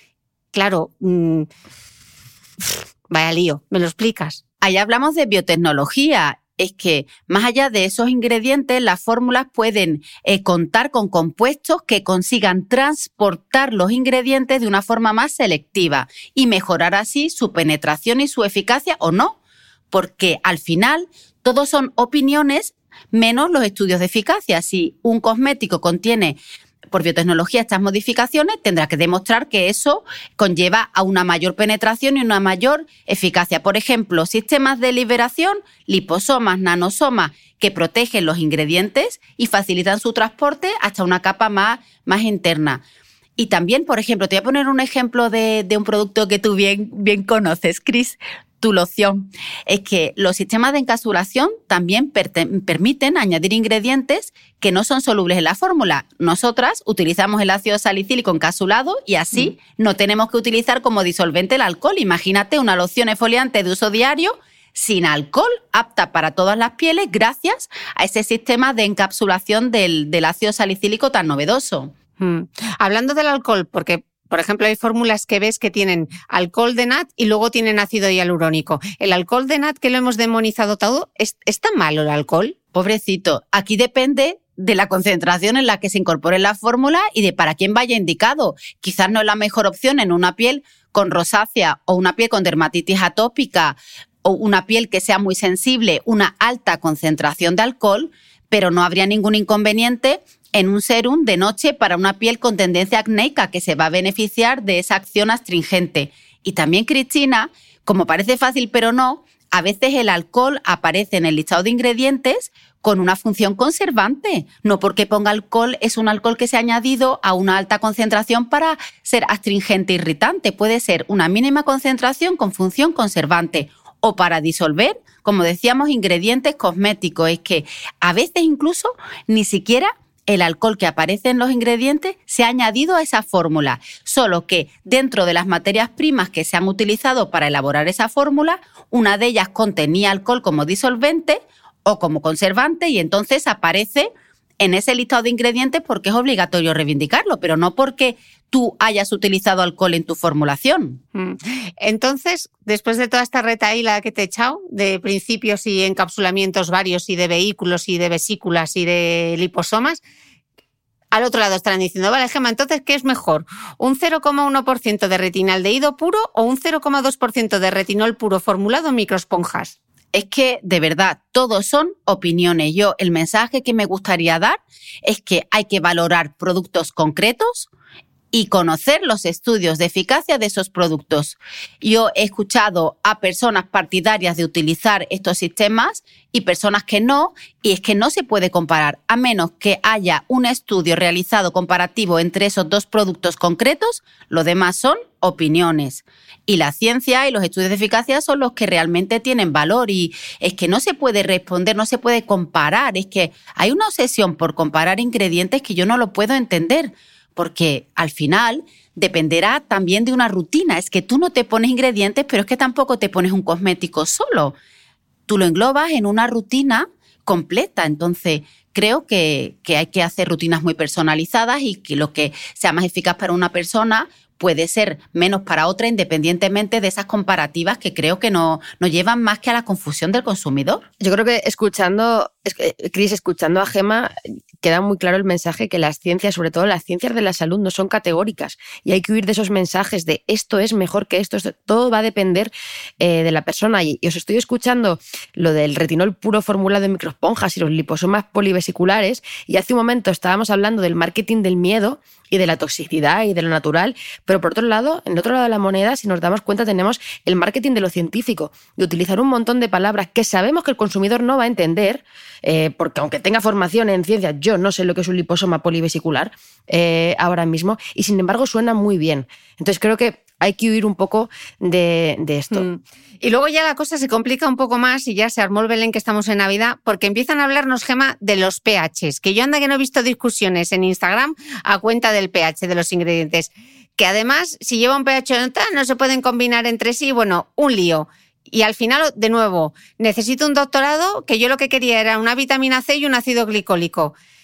Claro, mmm, vaya lío, ¿me lo explicas? Ahí hablamos de biotecnología es que más allá de esos ingredientes, las fórmulas pueden eh, contar con compuestos que consigan transportar los ingredientes de una forma más selectiva y mejorar así su penetración y su eficacia o no, porque al final todos son opiniones menos los estudios de eficacia. Si un cosmético contiene por biotecnología estas modificaciones, tendrá que demostrar que eso conlleva a una mayor penetración y una mayor eficacia. Por ejemplo, sistemas de liberación, liposomas, nanosomas, que protegen los ingredientes y facilitan su transporte hasta una capa más, más interna. Y también, por ejemplo, te voy a poner un ejemplo de, de un producto que tú bien, bien conoces, Cris, tu loción. Es que los sistemas de encapsulación también per- permiten añadir ingredientes que no son solubles en la fórmula. Nosotras utilizamos el ácido salicílico encapsulado y así mm. no tenemos que utilizar como disolvente el alcohol. Imagínate una loción exfoliante de uso diario sin alcohol, apta para todas las pieles, gracias a ese sistema de encapsulación del, del ácido salicílico tan novedoso. Mm. Hablando del alcohol, porque por ejemplo, hay fórmulas que ves que tienen alcohol de nat y luego tienen ácido hialurónico. ¿El alcohol de nat, que lo hemos demonizado todo, es, es tan malo el alcohol? Pobrecito, aquí depende de la concentración en la que se incorpore la fórmula y de para quién vaya indicado. Quizás no es la mejor opción en una piel con rosácea o una piel con dermatitis atópica o una piel que sea muy sensible, una alta concentración de alcohol, pero no habría ningún inconveniente en un sérum de noche para una piel con tendencia acnéica que se va a beneficiar de esa acción astringente. Y también, Cristina, como parece fácil pero no, a veces el alcohol aparece en el listado de ingredientes con una función conservante. No porque ponga alcohol es un alcohol que se ha añadido a una alta concentración para ser astringente e irritante. Puede ser una mínima concentración con función conservante o para disolver, como decíamos, ingredientes cosméticos. Es que a veces incluso ni siquiera el alcohol que aparece en los ingredientes se ha añadido a esa fórmula, solo que dentro de las materias primas que se han utilizado para elaborar esa fórmula, una de ellas contenía alcohol como disolvente o como conservante y entonces aparece en ese listado de ingredientes porque es obligatorio reivindicarlo, pero no porque tú hayas utilizado alcohol en tu formulación. Entonces, después de toda esta retahíla que te he echado, de principios y encapsulamientos varios y de vehículos y de vesículas y de liposomas, al otro lado estarán diciendo, vale, Gemma, entonces, ¿qué es mejor? ¿Un cero coma uno por ciento de retinaldehído puro o un cero coma dos por ciento de retinol puro formulado en microesponjas? Es que, de verdad, todos son opiniones. Yo, el mensaje que me gustaría dar es que hay que valorar productos concretos y conocer los estudios de eficacia de esos productos. Yo he escuchado a personas partidarias de utilizar estos sistemas y personas que no, y es que no se puede comparar, a menos que haya un estudio realizado comparativo entre esos dos productos concretos, lo demás son opiniones. Y la ciencia y los estudios de eficacia son los que realmente tienen valor y es que no se puede responder, no se puede comparar, es que hay una obsesión por comparar ingredientes que yo no lo puedo entender. Porque al final dependerá también de una rutina. Es que tú no te pones ingredientes, pero es que tampoco te pones un cosmético solo. Tú lo englobas en una rutina completa. Entonces, creo que, que hay que hacer rutinas muy personalizadas y que lo que sea más eficaz para una persona puede ser menos para otra, independientemente de esas comparativas que creo que no, no llevan más que a la confusión del consumidor. Yo creo que escuchando, Cris, escuchando a Gemma, queda muy claro el mensaje que las ciencias, sobre todo las ciencias de la salud, no son categóricas y hay que huir de esos mensajes de esto es mejor que esto, esto todo va a depender eh, de la persona. Y, y os estoy escuchando lo del retinol puro formulado en microesponjas y los liposomas polivesiculares y hace un momento estábamos hablando del marketing del miedo y de la toxicidad y de lo natural, pero por otro lado, en el otro lado de la moneda, si nos damos cuenta, tenemos el marketing de lo científico, de utilizar un montón de palabras que sabemos que el consumidor no va a entender, eh, porque aunque tenga formación en ciencias, yo no sé lo que es un liposoma polivesicular eh, ahora mismo, y sin embargo suena muy bien. Entonces creo que hay que huir un poco de, de esto. Mm. Y luego ya la cosa se complica un poco más y ya se armó el Belén que estamos en Navidad, porque empiezan a hablarnos, Gemma, de los pHs, que yo anda que no he visto discusiones en Instagram a cuenta del pH de los ingredientes, que además, si lleva un pH no se pueden combinar entre sí, bueno, un lío. Y al final, de nuevo, necesito un doctorado, que yo lo que quería era una vitamina C y un ácido glicólico.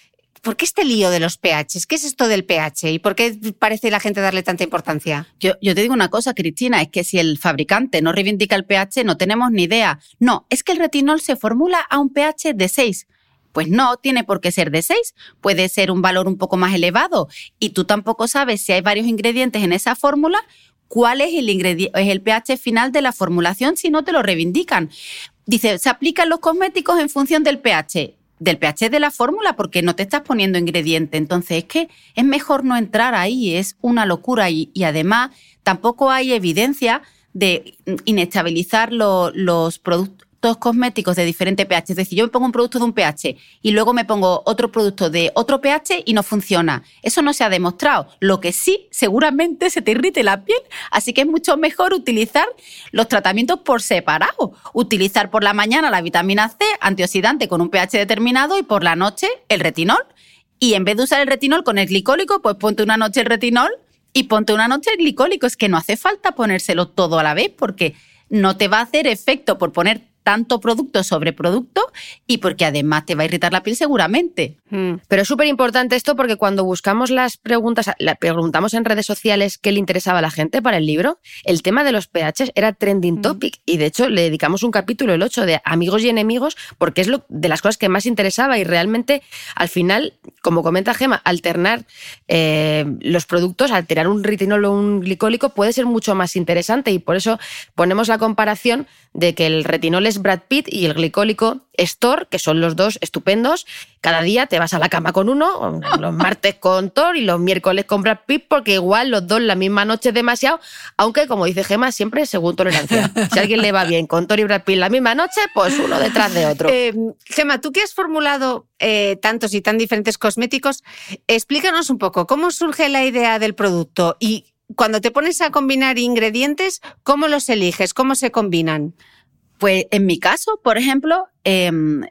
¿por qué este lío de los pHs? ¿Qué es esto del pH? ¿Y por qué parece la gente darle tanta importancia? Yo, yo te digo una cosa, Cristina, es que si el fabricante no reivindica el pH, no tenemos ni idea. No, es que el retinol se formula a un pH de seis. Pues no, tiene por qué ser de seis. Puede ser un valor un poco más elevado. Y tú tampoco sabes si hay varios ingredientes en esa fórmula, cuál es el, ingredi- es el pH final de la formulación si no te lo reivindican. Dice, se aplican los cosméticos en función del pH. Del pH de la fórmula, porque no te estás poniendo ingrediente. Entonces es que es mejor no entrar ahí, es una locura. Y, y además tampoco hay evidencia de inestabilizar lo, los productos cosméticos de diferente pH. Es decir, yo me pongo un producto de un pH y luego me pongo otro producto de otro pH y no funciona. Eso no se ha demostrado. Lo que sí, seguramente se te irrite la piel. Así que es mucho mejor utilizar los tratamientos por separado. Utilizar por la mañana la vitamina C, antioxidante con un pH determinado, y por la noche el retinol. Y en vez de usar el retinol con el glicólico, pues ponte una noche el retinol y ponte una noche el glicólico. Es que no hace falta ponérselo todo a la vez, porque no te va a hacer efecto por poner tanto producto sobre producto, y porque además te va a irritar la piel seguramente. Mm. Pero es súper importante esto, porque cuando buscamos las preguntas, la preguntamos en redes sociales qué le interesaba a la gente para el libro, el tema de los pHs era trending topic, mm. y de hecho le dedicamos un capítulo, el ocho, de amigos y enemigos, porque es lo de las cosas que más interesaba. Y realmente al final, como comenta Gemma, alternar eh, los productos, alterar un retinol o un glicólico puede ser mucho más interesante, y por eso ponemos la comparación de que el retinol es Brad Pitt y el glicólico es Thor, que son los dos estupendos. Cada día te vas a la cama con uno, los martes con Thor y los miércoles con Brad Pitt, porque igual los dos la misma noche es demasiado, aunque, como dice Gemma, siempre según tolerancia. Si a alguien le va bien con Thor y Brad Pitt la misma noche, pues uno detrás de otro. Eh, Gemma, tú que has formulado eh, tantos y tan diferentes cosméticos, explícanos un poco cómo surge la idea del producto, y cuando te pones a combinar ingredientes, ¿cómo los eliges? ¿Cómo se combinan? Pues en mi caso, por ejemplo, eh,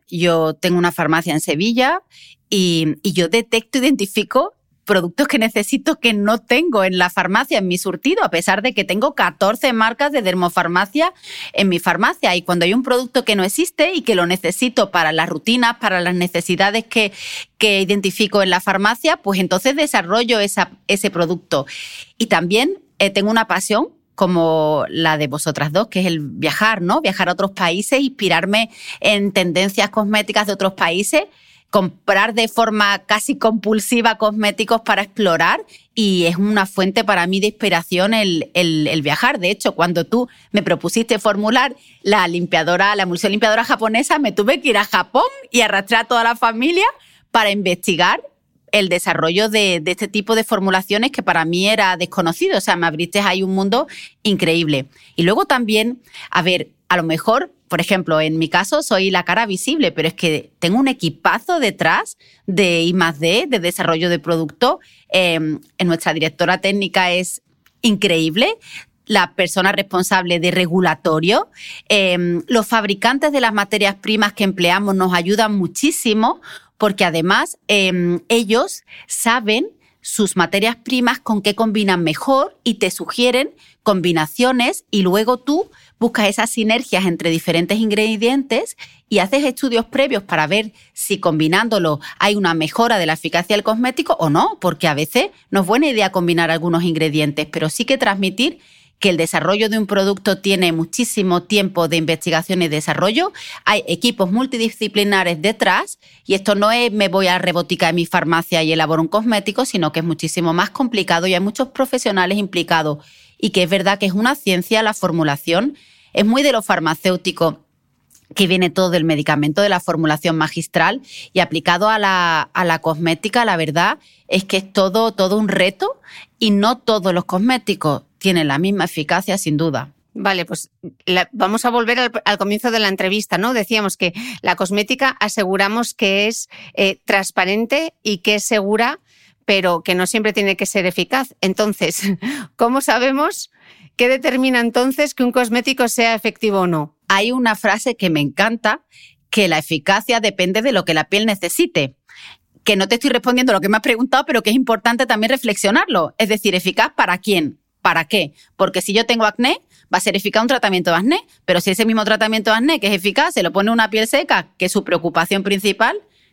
yo tengo una farmacia en Sevilla y, y yo detecto, identifico productos que necesito que no tengo en la farmacia, en mi surtido, a pesar de que tengo catorce marcas de dermofarmacia en mi farmacia. Y cuando hay un producto que no existe y que lo necesito para las rutinas, para las necesidades que, que identifico en la farmacia, pues entonces desarrollo esa, ese producto. Y también eh, tengo una pasión como la de vosotras dos, que es el viajar, ¿no? Viajar a otros países, inspirarme en tendencias cosméticas de otros países, comprar de forma casi compulsiva cosméticos para explorar, y es una fuente para mí de inspiración el, el, el viajar. De hecho, cuando tú me propusiste formular la limpiadora, la emulsión limpiadora japonesa, me tuve que ir a Japón y arrastrar a toda la familia para investigar el desarrollo de, de este tipo de formulaciones que para mí era desconocido. O sea, me abriste ahí un mundo increíble. Y luego también, a ver, a lo mejor, por ejemplo, en mi caso soy la cara visible, pero es que tengo un equipazo detrás de I más D, de desarrollo de producto. Eh, nuestra directora técnica es increíble, la persona responsable de regulatorio. Eh, los fabricantes de las materias primas que empleamos nos ayudan muchísimo, porque además eh, ellos saben sus materias primas con qué combinan mejor y te sugieren combinaciones, y luego tú buscas esas sinergias entre diferentes ingredientes y haces estudios previos para ver si combinándolo hay una mejora de la eficacia del cosmético o no, porque a veces no es buena idea combinar algunos ingredientes, pero sí que transmitir que el desarrollo de un producto tiene muchísimo tiempo de investigación y desarrollo. Hay equipos multidisciplinares detrás, y esto no es me voy a reboticar en mi farmacia y elaboro un cosmético, sino que es muchísimo más complicado y hay muchos profesionales implicados. Y que es verdad que es una ciencia la formulación, es muy de lo farmacéutico, que viene todo del medicamento, de la formulación magistral, y aplicado a la, a la cosmética, la verdad es que es todo, todo un reto, y no todos los cosméticos tienen la misma eficacia, sin duda. Vale, pues la, vamos a volver al, al comienzo de la entrevista, ¿no? Decíamos que la cosmética aseguramos que es eh, transparente y que es segura, pero que no siempre tiene que ser eficaz. Entonces, ¿cómo sabemos qué determina entonces que un cosmético sea efectivo o no? Hay una frase que me encanta, que la eficacia depende de lo que la piel necesite. Que no te estoy respondiendo a lo que me has preguntado, pero que es importante también reflexionarlo. Es decir, ¿eficaz para quién? ¿Para qué? Porque si yo tengo acné, va a ser eficaz un tratamiento de acné, pero si ese mismo tratamiento de acné que es eficaz se lo pone una piel seca, que es su preocupación principal,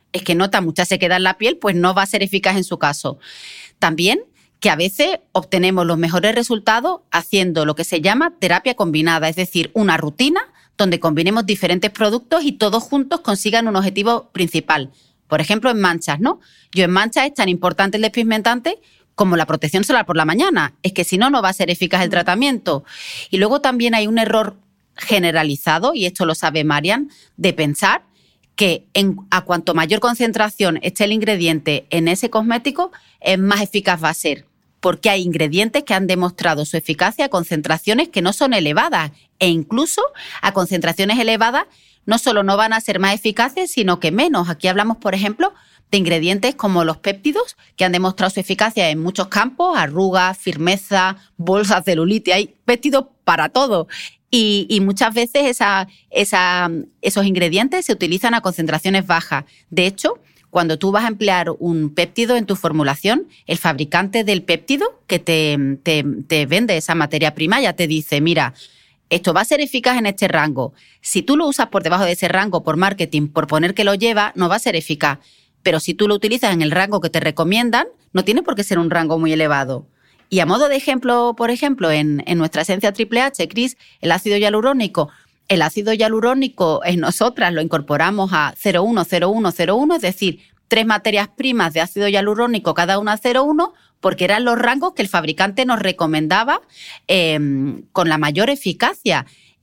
es que nota mucha sequedad en la piel, pues no va a ser eficaz en su caso. También que a veces obtenemos los mejores resultados haciendo lo que se llama terapia combinada, es decir, una rutina donde combinemos diferentes productos y todos juntos consigan un objetivo principal. Por ejemplo, en manchas, ¿no? Yo en manchas es tan importante el despigmentante como la protección solar por la mañana. Es que si no, no va a ser eficaz el tratamiento. Y luego también hay un error generalizado, y esto lo sabe Marian, de pensar que en, a cuanto mayor concentración esté el ingrediente en ese cosmético, es más eficaz va a ser. Porque hay ingredientes que han demostrado su eficacia a concentraciones que no son elevadas, e incluso a concentraciones elevadas no solo no van a ser más eficaces, sino que menos. Aquí hablamos, por ejemplo, de ingredientes como los péptidos, que han demostrado su eficacia en muchos campos, arrugas, firmeza, bolsas, celulitis, hay péptidos para todo. Y, y muchas veces esa, esa, esos ingredientes se utilizan a concentraciones bajas. De hecho, cuando tú vas a emplear un péptido en tu formulación, el fabricante del péptido que te, te, te vende esa materia prima ya te dice, mira, esto va a ser eficaz en este rango. Si tú lo usas por debajo de ese rango por marketing, por poner que lo lleva, no va a ser eficaz. Pero si tú lo utilizas en el rango que te recomiendan, no tiene por qué ser un rango muy elevado. Y a modo de ejemplo, por ejemplo, en, en nuestra esencia Triple H, Cris, el ácido hialurónico, el ácido hialurónico en nosotras lo incorporamos a cero coma uno, cero coma uno, cero coma uno, es decir, tres materias primas de ácido hialurónico, cada una cero coma uno, porque eran los rangos que el fabricante nos recomendaba eh, con la mayor eficacia.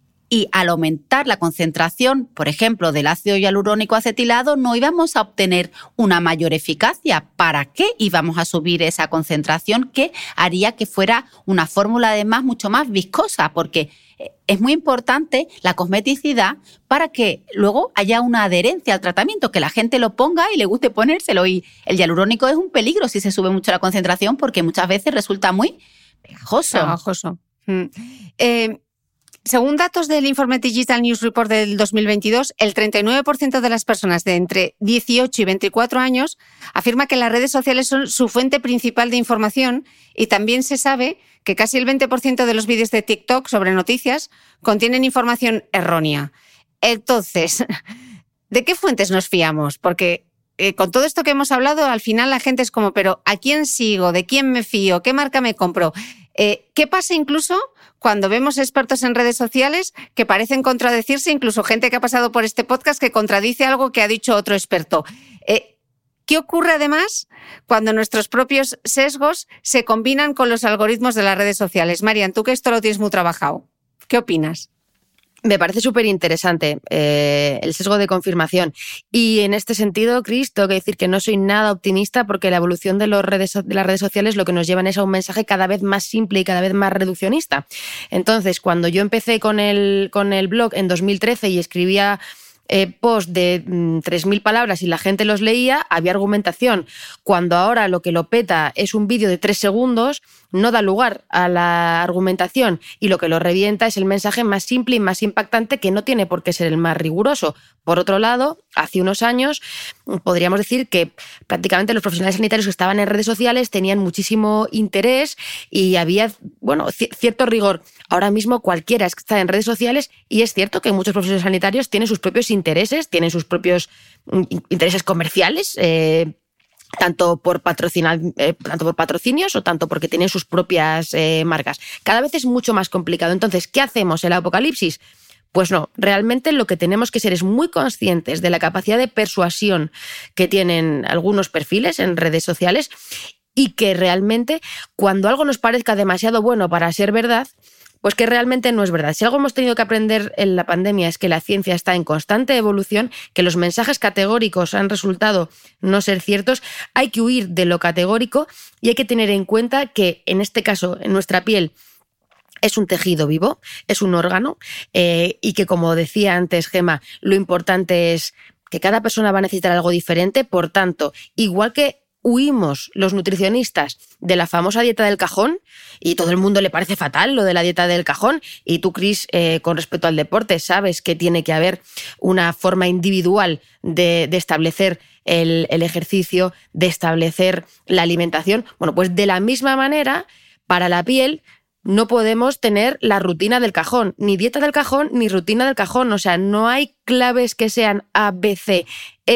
Y al aumentar la concentración, por ejemplo, del ácido hialurónico acetilado, no íbamos a obtener una mayor eficacia. ¿Para qué íbamos a subir esa concentración que haría que fuera una fórmula además mucho más viscosa? Porque es muy importante la cosmeticidad para que luego haya una adherencia al tratamiento, que la gente lo ponga y le guste ponérselo. Y el hialurónico es un peligro si se sube mucho la concentración porque muchas veces resulta muy pegajoso. Pegajoso. Mm. Eh, Según datos del informe Digital News Report del dos mil veintidós, el treinta y nueve por ciento de las personas de entre dieciocho y veinticuatro años afirma que las redes sociales son su fuente principal de información, y también se sabe que casi el veinte por ciento de los vídeos de TikTok sobre noticias contienen información errónea. Entonces, ¿de qué fuentes nos fiamos? Porque eh, con todo esto que hemos hablado, al final la gente es como, pero ¿a quién sigo? ¿De quién me fío? ¿Qué marca me compro? Eh, ¿Qué pasa incluso cuando vemos expertos en redes sociales que parecen contradecirse, incluso gente que ha pasado por este podcast que contradice algo que ha dicho otro experto? Eh, ¿Qué ocurre además cuando nuestros propios sesgos se combinan con los algoritmos de las redes sociales? Marian, tú que esto lo tienes muy trabajado, ¿qué opinas? Me parece súper interesante eh, el sesgo de confirmación. Y en este sentido, Cris, tengo que decir que no soy nada optimista porque la evolución de, los redes, de las redes sociales lo que nos llevan es a un mensaje cada vez más simple y cada vez más reduccionista. Entonces, cuando yo empecé con el, con el blog en dos mil trece y escribía eh, post de mm, tres mil palabras y la gente los leía, había argumentación. Cuando ahora lo que lo peta es un vídeo de tres segundos, no da lugar a la argumentación y lo que lo revienta es el mensaje más simple y más impactante, que no tiene por qué ser el más riguroso. Por otro lado, hace unos años podríamos decir que prácticamente los profesionales sanitarios que estaban en redes sociales tenían muchísimo interés y había, bueno, c- cierto rigor. Ahora mismo cualquiera está en redes sociales y es cierto que muchos profesionales sanitarios tienen sus propios intereses, tienen sus propios intereses comerciales, eh, tanto por patrocinar, eh, tanto por patrocinios o tanto porque tienen sus propias eh, marcas. Cada vez es mucho más complicado. Entonces, ¿qué hacemos en el apocalipsis? Pues no, realmente lo que tenemos que ser es muy conscientes de la capacidad de persuasión que tienen algunos perfiles en redes sociales y que realmente cuando algo nos parezca demasiado bueno para ser verdad, pues que realmente no es verdad. Si algo hemos tenido que aprender en la pandemia es que la ciencia está en constante evolución, que los mensajes categóricos han resultado no ser ciertos, hay que huir de lo categórico y hay que tener en cuenta que, en este caso, en nuestra piel es un tejido vivo, es un órgano, eh, y que, como decía antes Gemma, lo importante es que cada persona va a necesitar algo diferente. Por tanto, igual que huimos los nutricionistas de la famosa dieta del cajón, y todo el mundo le parece fatal lo de la dieta del cajón, y tú, Cris, eh, con respecto al deporte, sabes que tiene que haber una forma individual de, de establecer el, el ejercicio, de establecer la alimentación. Bueno, pues de la misma manera, para la piel no podemos tener la rutina del cajón, ni dieta del cajón, ni rutina del cajón. O sea, no hay claves que sean A, B, C. Es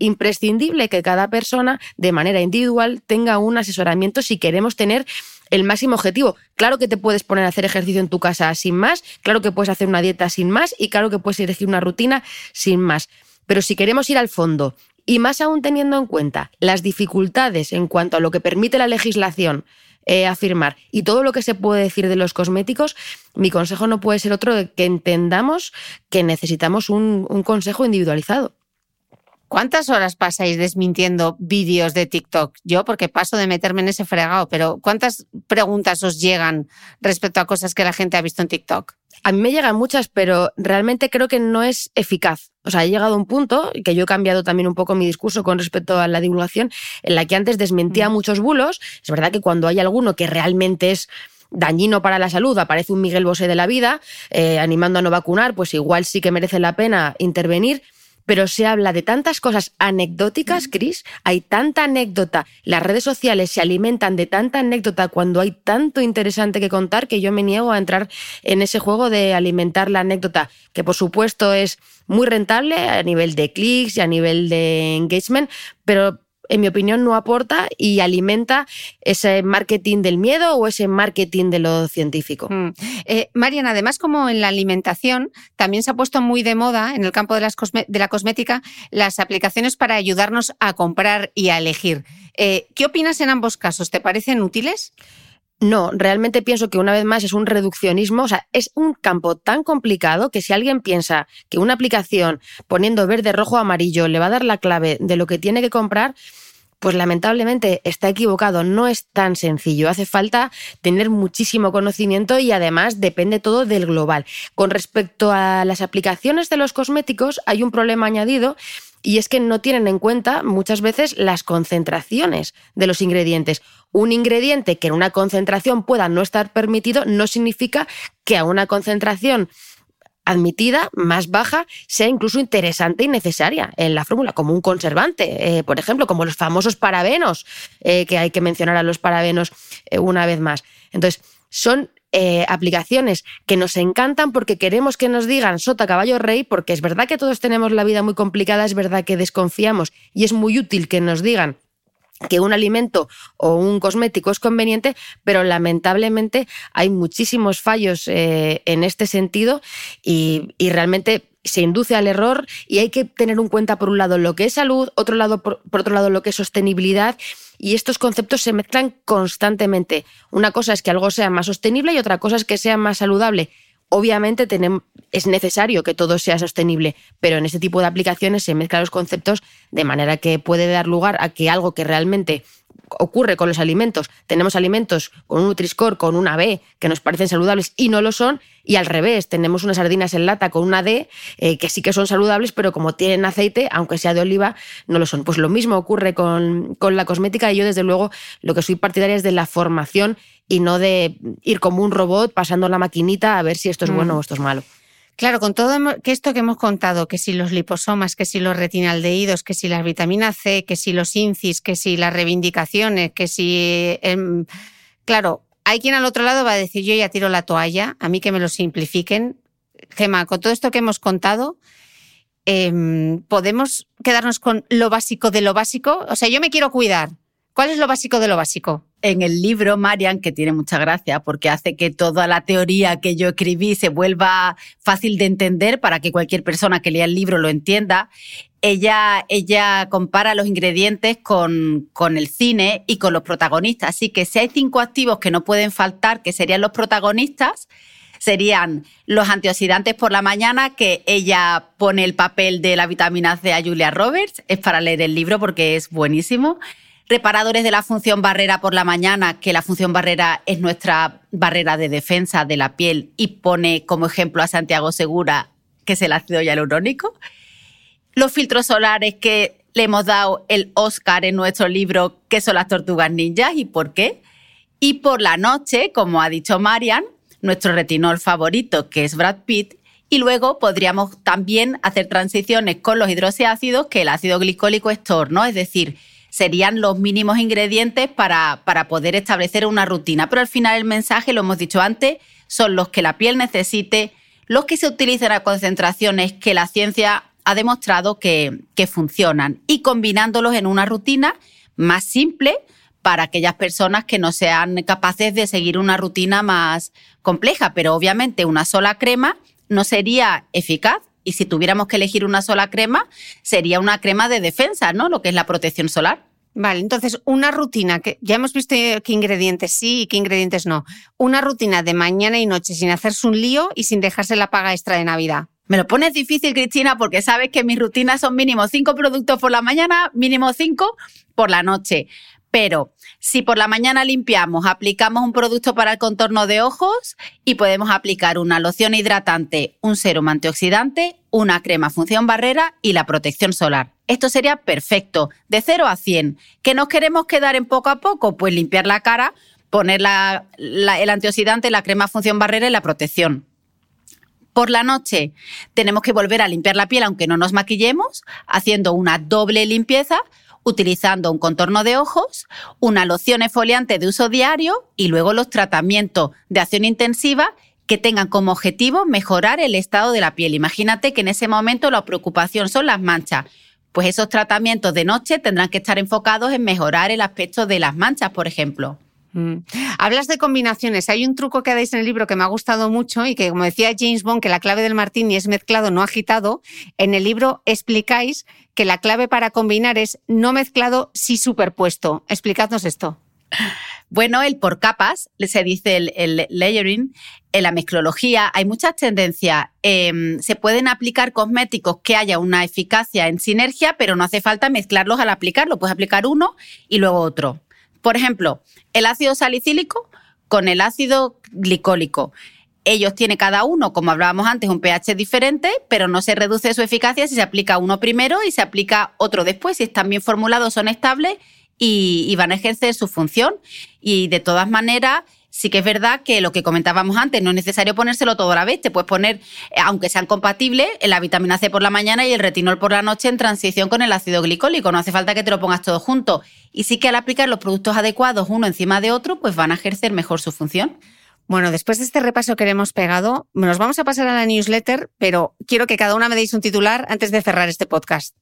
imprescindible que cada persona, de manera individual, tenga un asesoramiento si queremos tener el máximo objetivo. Claro que te puedes poner a hacer ejercicio en tu casa sin más, claro que puedes hacer una dieta sin más y claro que puedes elegir una rutina sin más. Pero si queremos ir al fondo, y más aún teniendo en cuenta las dificultades en cuanto a lo que permite la legislación eh, afirmar y todo lo que se puede decir de los cosméticos, mi consejo no puede ser otro de que entendamos que necesitamos un, un consejo individualizado. ¿Cuántas horas pasáis desmintiendo vídeos de TikTok? Yo, porque paso de meterme en ese fregado, pero ¿cuántas preguntas os llegan respecto a cosas que la gente ha visto en TikTok? A mí me llegan muchas, pero realmente creo que no es eficaz. O sea, he llegado a un punto, que yo he cambiado también un poco mi discurso con respecto a la divulgación, en la que antes desmentía mm. muchos bulos. Es verdad que cuando hay alguno que realmente es dañino para la salud, aparece un Miguel Bosé de la vida, eh, animando a no vacunar, pues igual sí que merece la pena intervenir. Pero se habla de tantas cosas anecdóticas, Cris, hay tanta anécdota, las redes sociales se alimentan de tanta anécdota cuando hay tanto interesante que contar que yo me niego a entrar en ese juego de alimentar la anécdota, que por supuesto es muy rentable a nivel de clics y a nivel de engagement, pero en mi opinión no aporta y alimenta ese marketing del miedo o ese marketing de lo científico. Mm. Eh, Marian, además, como en la alimentación, también se ha puesto muy de moda en el campo de, las cosme- de la cosmética las aplicaciones para ayudarnos a comprar y a elegir. Eh, ¿Qué opinas en ambos casos? ¿Te parecen útiles? No, realmente pienso que una vez más es un reduccionismo, o sea, es un campo tan complicado que si alguien piensa que una aplicación poniendo verde, rojo, amarillo le va a dar la clave de lo que tiene que comprar, pues lamentablemente está equivocado, no es tan sencillo, hace falta tener muchísimo conocimiento y además depende todo del global. Con respecto a las aplicaciones de los cosméticos hay un problema añadido y es que no tienen en cuenta muchas veces las concentraciones de los ingredientes. Un ingrediente que en una concentración pueda no estar permitido no significa que a una concentración admitida, más baja, sea incluso interesante y necesaria en la fórmula, como un conservante, eh, por ejemplo, como los famosos parabenos, eh, que hay que mencionar a los parabenos eh, una vez más. Entonces, son eh, aplicaciones que nos encantan porque queremos que nos digan sota, caballo, rey, porque es verdad que todos tenemos la vida muy complicada, es verdad que desconfiamos y es muy útil que nos digan que un alimento o un cosmético es conveniente, pero lamentablemente hay muchísimos fallos eh, en este sentido y, y realmente se induce al error y hay que tener en cuenta por un lado lo que es salud, otro lado, por, por otro lado lo que es sostenibilidad y estos conceptos se mezclan constantemente. Una cosa es que algo sea más sostenible y otra cosa es que sea más saludable. Obviamente tenemos, es necesario que todo sea sostenible, pero en este tipo de aplicaciones se mezclan los conceptos de manera que puede dar lugar a que algo que realmente ocurre con los alimentos, tenemos alimentos con un Nutri-Score, con una B, que nos parecen saludables y no lo son, y al revés, tenemos unas sardinas en lata con una D, eh, que sí que son saludables, pero como tienen aceite, aunque sea de oliva, no lo son. Pues lo mismo ocurre con, con la cosmética y yo, desde luego, lo que soy partidaria es de la formación y no de ir como un robot pasando la maquinita a ver si esto es bueno mm. o esto es malo. Claro, con todo que esto que hemos contado, que si los liposomas, que si los retinaldehídos, que si la vitamina C, que si los incis, que si las reivindicaciones, que si... Eh, claro, hay quien al otro lado va a decir yo ya tiro la toalla, a mí que me lo simplifiquen. Gemma, con todo esto que hemos contado, eh, ¿podemos quedarnos con lo básico de lo básico? O sea, yo me quiero cuidar. ¿Cuál es lo básico de lo básico? En el libro, Marian, que tiene mucha gracia porque hace que toda la teoría que yo escribí se vuelva fácil de entender para que cualquier persona que lea el libro lo entienda, ella, ella compara los ingredientes con, con el cine y con los protagonistas. Así que si hay cinco activos que no pueden faltar, que serían los protagonistas, serían los antioxidantes por la mañana, que ella pone el papel de la vitamina C a Julia Roberts. Es para leer el libro porque es buenísimo. Reparadores de la función barrera por la mañana, que la función barrera es nuestra barrera de defensa de la piel y pone como ejemplo a Santiago Segura, que es el ácido hialurónico. Los filtros solares, que le hemos dado el Oscar en nuestro libro, que son las tortugas ninjas y por qué. Y por la noche, como ha dicho Marian, nuestro retinol favorito, que es Brad Pitt. Y luego podríamos también hacer transiciones con los hidroxiácidos, que el ácido glicólico es Thor, ¿no? Es decir, serían los mínimos ingredientes para, para poder establecer una rutina. Pero al final el mensaje, lo hemos dicho antes, son los que la piel necesite, los que se utilizan a concentraciones que la ciencia ha demostrado que, que funcionan, y combinándolos en una rutina más simple para aquellas personas que no sean capaces de seguir una rutina más compleja. Pero obviamente una sola crema no sería eficaz, y si tuviéramos que elegir una sola crema, sería una crema de defensa, ¿no? Lo que es la protección solar. Vale, entonces una rutina, que ya hemos visto qué ingredientes sí y qué ingredientes no. Una rutina de mañana y noche sin hacerse un lío y sin dejarse la paga extra de Navidad. Me lo pones difícil, Cristina, porque sabes que mis rutinas son mínimo cinco productos por la mañana, mínimo cinco por la noche. Pero si por la mañana limpiamos, aplicamos un producto para el contorno de ojos y podemos aplicar una loción hidratante, un sérum antioxidante, una crema función barrera y la protección solar. Esto sería perfecto, de cero a cien. ¿Qué nos queremos quedar en poco a poco? Pues limpiar la cara, poner la, la, el antioxidante, la crema función barrera y la protección. Por la noche tenemos que volver a limpiar la piel aunque no nos maquillemos, haciendo una doble limpieza, utilizando un contorno de ojos, una loción exfoliante de uso diario y luego los tratamientos de acción intensiva que tengan como objetivo mejorar el estado de la piel. Imagínate que en ese momento la preocupación son las manchas. Pues esos tratamientos de noche tendrán que estar enfocados en mejorar el aspecto de las manchas, por ejemplo. Mm. Hablas de combinaciones. Hay un truco que dais en el libro que me ha gustado mucho y que, como decía James Bond, que la clave del martini es mezclado, no agitado. En el libro explicáis que la clave para combinar es no mezclado, sí superpuesto. Explicadnos esto. Bueno, el por capas, se dice el, el layering, en la mezclología hay muchas tendencias. Eh, se pueden aplicar cosméticos que haya una eficacia en sinergia, pero no hace falta mezclarlos al aplicarlo. Puedes aplicar uno y luego otro. Por ejemplo, el ácido salicílico con el ácido glicólico. Ellos tienen cada uno, como hablábamos antes, un pH diferente, pero no se reduce su eficacia si se aplica uno primero y se aplica otro después. Si están bien formulados, son estables y, y van a ejercer su función. Y de todas maneras, sí que es verdad que lo que comentábamos antes, no es necesario ponérselo todo a la vez. Te puedes poner, aunque sean compatibles, la vitamina C por la mañana y el retinol por la noche en transición con el ácido glicólico. No hace falta que te lo pongas todo junto. Y sí que al aplicar los productos adecuados uno encima de otro, pues van a ejercer mejor su función. Bueno, después de este repaso que le hemos pegado, nos vamos a pasar a la newsletter, pero quiero que cada una me deis un titular antes de cerrar este podcast.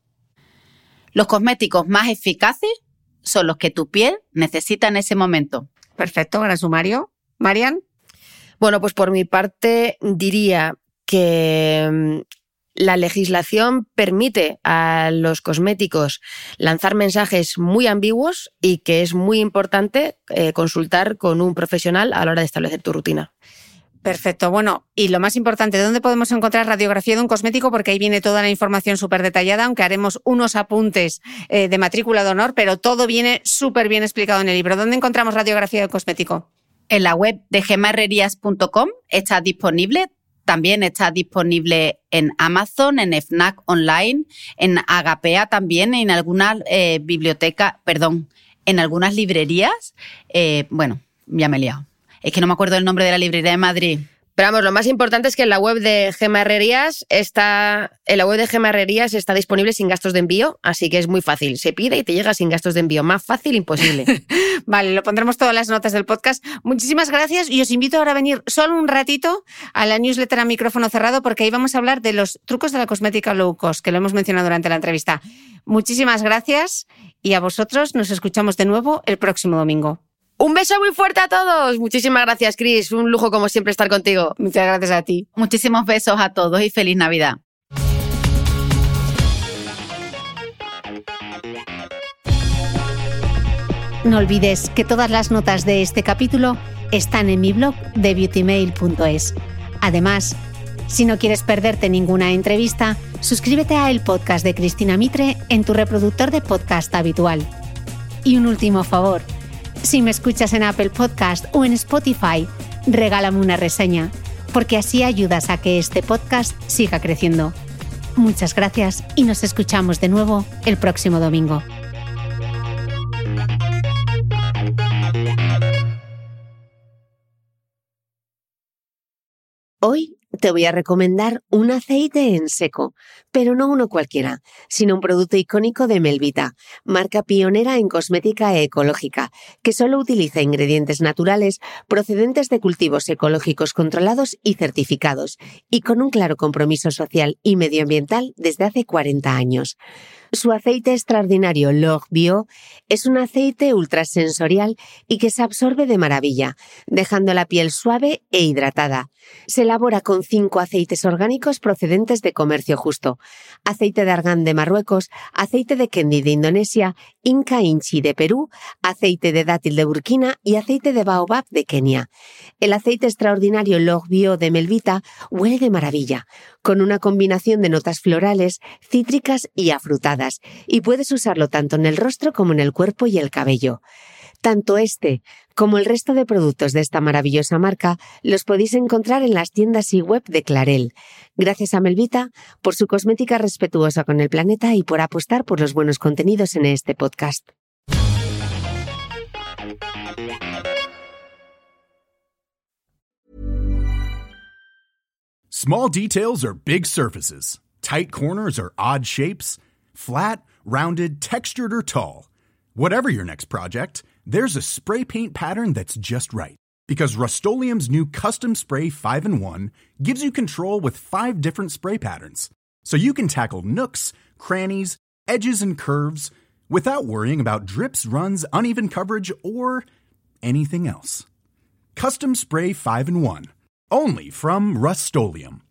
Los cosméticos más eficaces son los que tu piel necesita en ese momento. Perfecto, gran sumario. ¿Marian? Bueno, pues por mi parte diría que la legislación permite a los cosméticos lanzar mensajes muy ambiguos y que es muy importante eh, consultar con un profesional a la hora de establecer tu rutina. Perfecto. Bueno, y lo más importante, ¿dónde podemos encontrar radiografía de un cosmético? Porque ahí viene toda la información súper detallada, aunque haremos unos apuntes eh, de matrícula de honor, pero todo viene súper bien explicado en el libro. ¿Dónde encontramos radiografía de un cosmético? En la web de gemma herrerías punto com está disponible. También está disponible en Amazon, en FNAC Online, en Agapea también, en algunas eh, bibliotecas, perdón, en algunas librerías. Eh, bueno, ya me he liado. Es que no me acuerdo el nombre de la librería de Madrid. Pero vamos, lo más importante es que en la web de Gemma Herrerías está, en la web de Gemma Herrerías está disponible sin gastos de envío, así que es muy fácil. Se pide y te llega sin gastos de envío. Más fácil, imposible. Vale, lo pondremos todas las notas del podcast. Muchísimas gracias y os invito ahora a venir solo un ratito a la newsletter a micrófono cerrado porque ahí vamos a hablar de los trucos de la cosmética low cost, que lo hemos mencionado durante la entrevista. Muchísimas gracias y a vosotros nos escuchamos de nuevo el próximo domingo. Un beso muy fuerte a todos. Muchísimas gracias, Cris. Un lujo como siempre estar contigo. Muchas gracias a ti. Muchísimos besos a todos y feliz Navidad. No olvides que todas las notas de este capítulo están en mi blog de beauty mail punto es. Además, si no quieres perderte ninguna entrevista, suscríbete a el podcast de Cristina Mitre en tu reproductor de podcast habitual. Y un último favor. Si me escuchas en Apple Podcast o en Spotify, regálame una reseña, porque así ayudas a que este podcast siga creciendo. Muchas gracias y nos escuchamos de nuevo el próximo domingo. Hoy Te voy a recomendar un aceite en seco, pero no uno cualquiera, sino un producto icónico de Melvita, marca pionera en cosmética ecológica, que solo utiliza ingredientes naturales procedentes de cultivos ecológicos controlados y certificados, y con un claro compromiso social y medioambiental desde hace cuarenta años. Su aceite extraordinario L'Or Bio es un aceite ultrasensorial y que se absorbe de maravilla, dejando la piel suave e hidratada. Se elabora con cinco aceites orgánicos procedentes de comercio justo: aceite de argán de Marruecos, aceite de kendi de Indonesia, Inca Inchi de Perú, aceite de dátil de Burkina y aceite de baobab de Kenia. El aceite extraordinario L'Or Bio de Melvita huele de maravilla, con una combinación de notas florales, cítricas y afrutadas, y puedes usarlo tanto en el rostro como en el cuerpo y el cabello. Tanto este como el resto de productos de esta maravillosa marca los podéis encontrar en las tiendas y web de Clarel. Gracias a Melvita por su cosmética respetuosa con el planeta y por apostar por los buenos contenidos en este podcast. Small details are big surfaces. Tight corners are odd shapes. Flat, rounded, textured, or tall. Whatever your next project, there's a spray paint pattern that's just right. Because Rust-Oleum's new Custom Spray five in one gives you control with five different spray patterns. So you can tackle nooks, crannies, edges, and curves without worrying about drips, runs, uneven coverage, or anything else. Custom Spray five in one. Only from Rust-Oleum.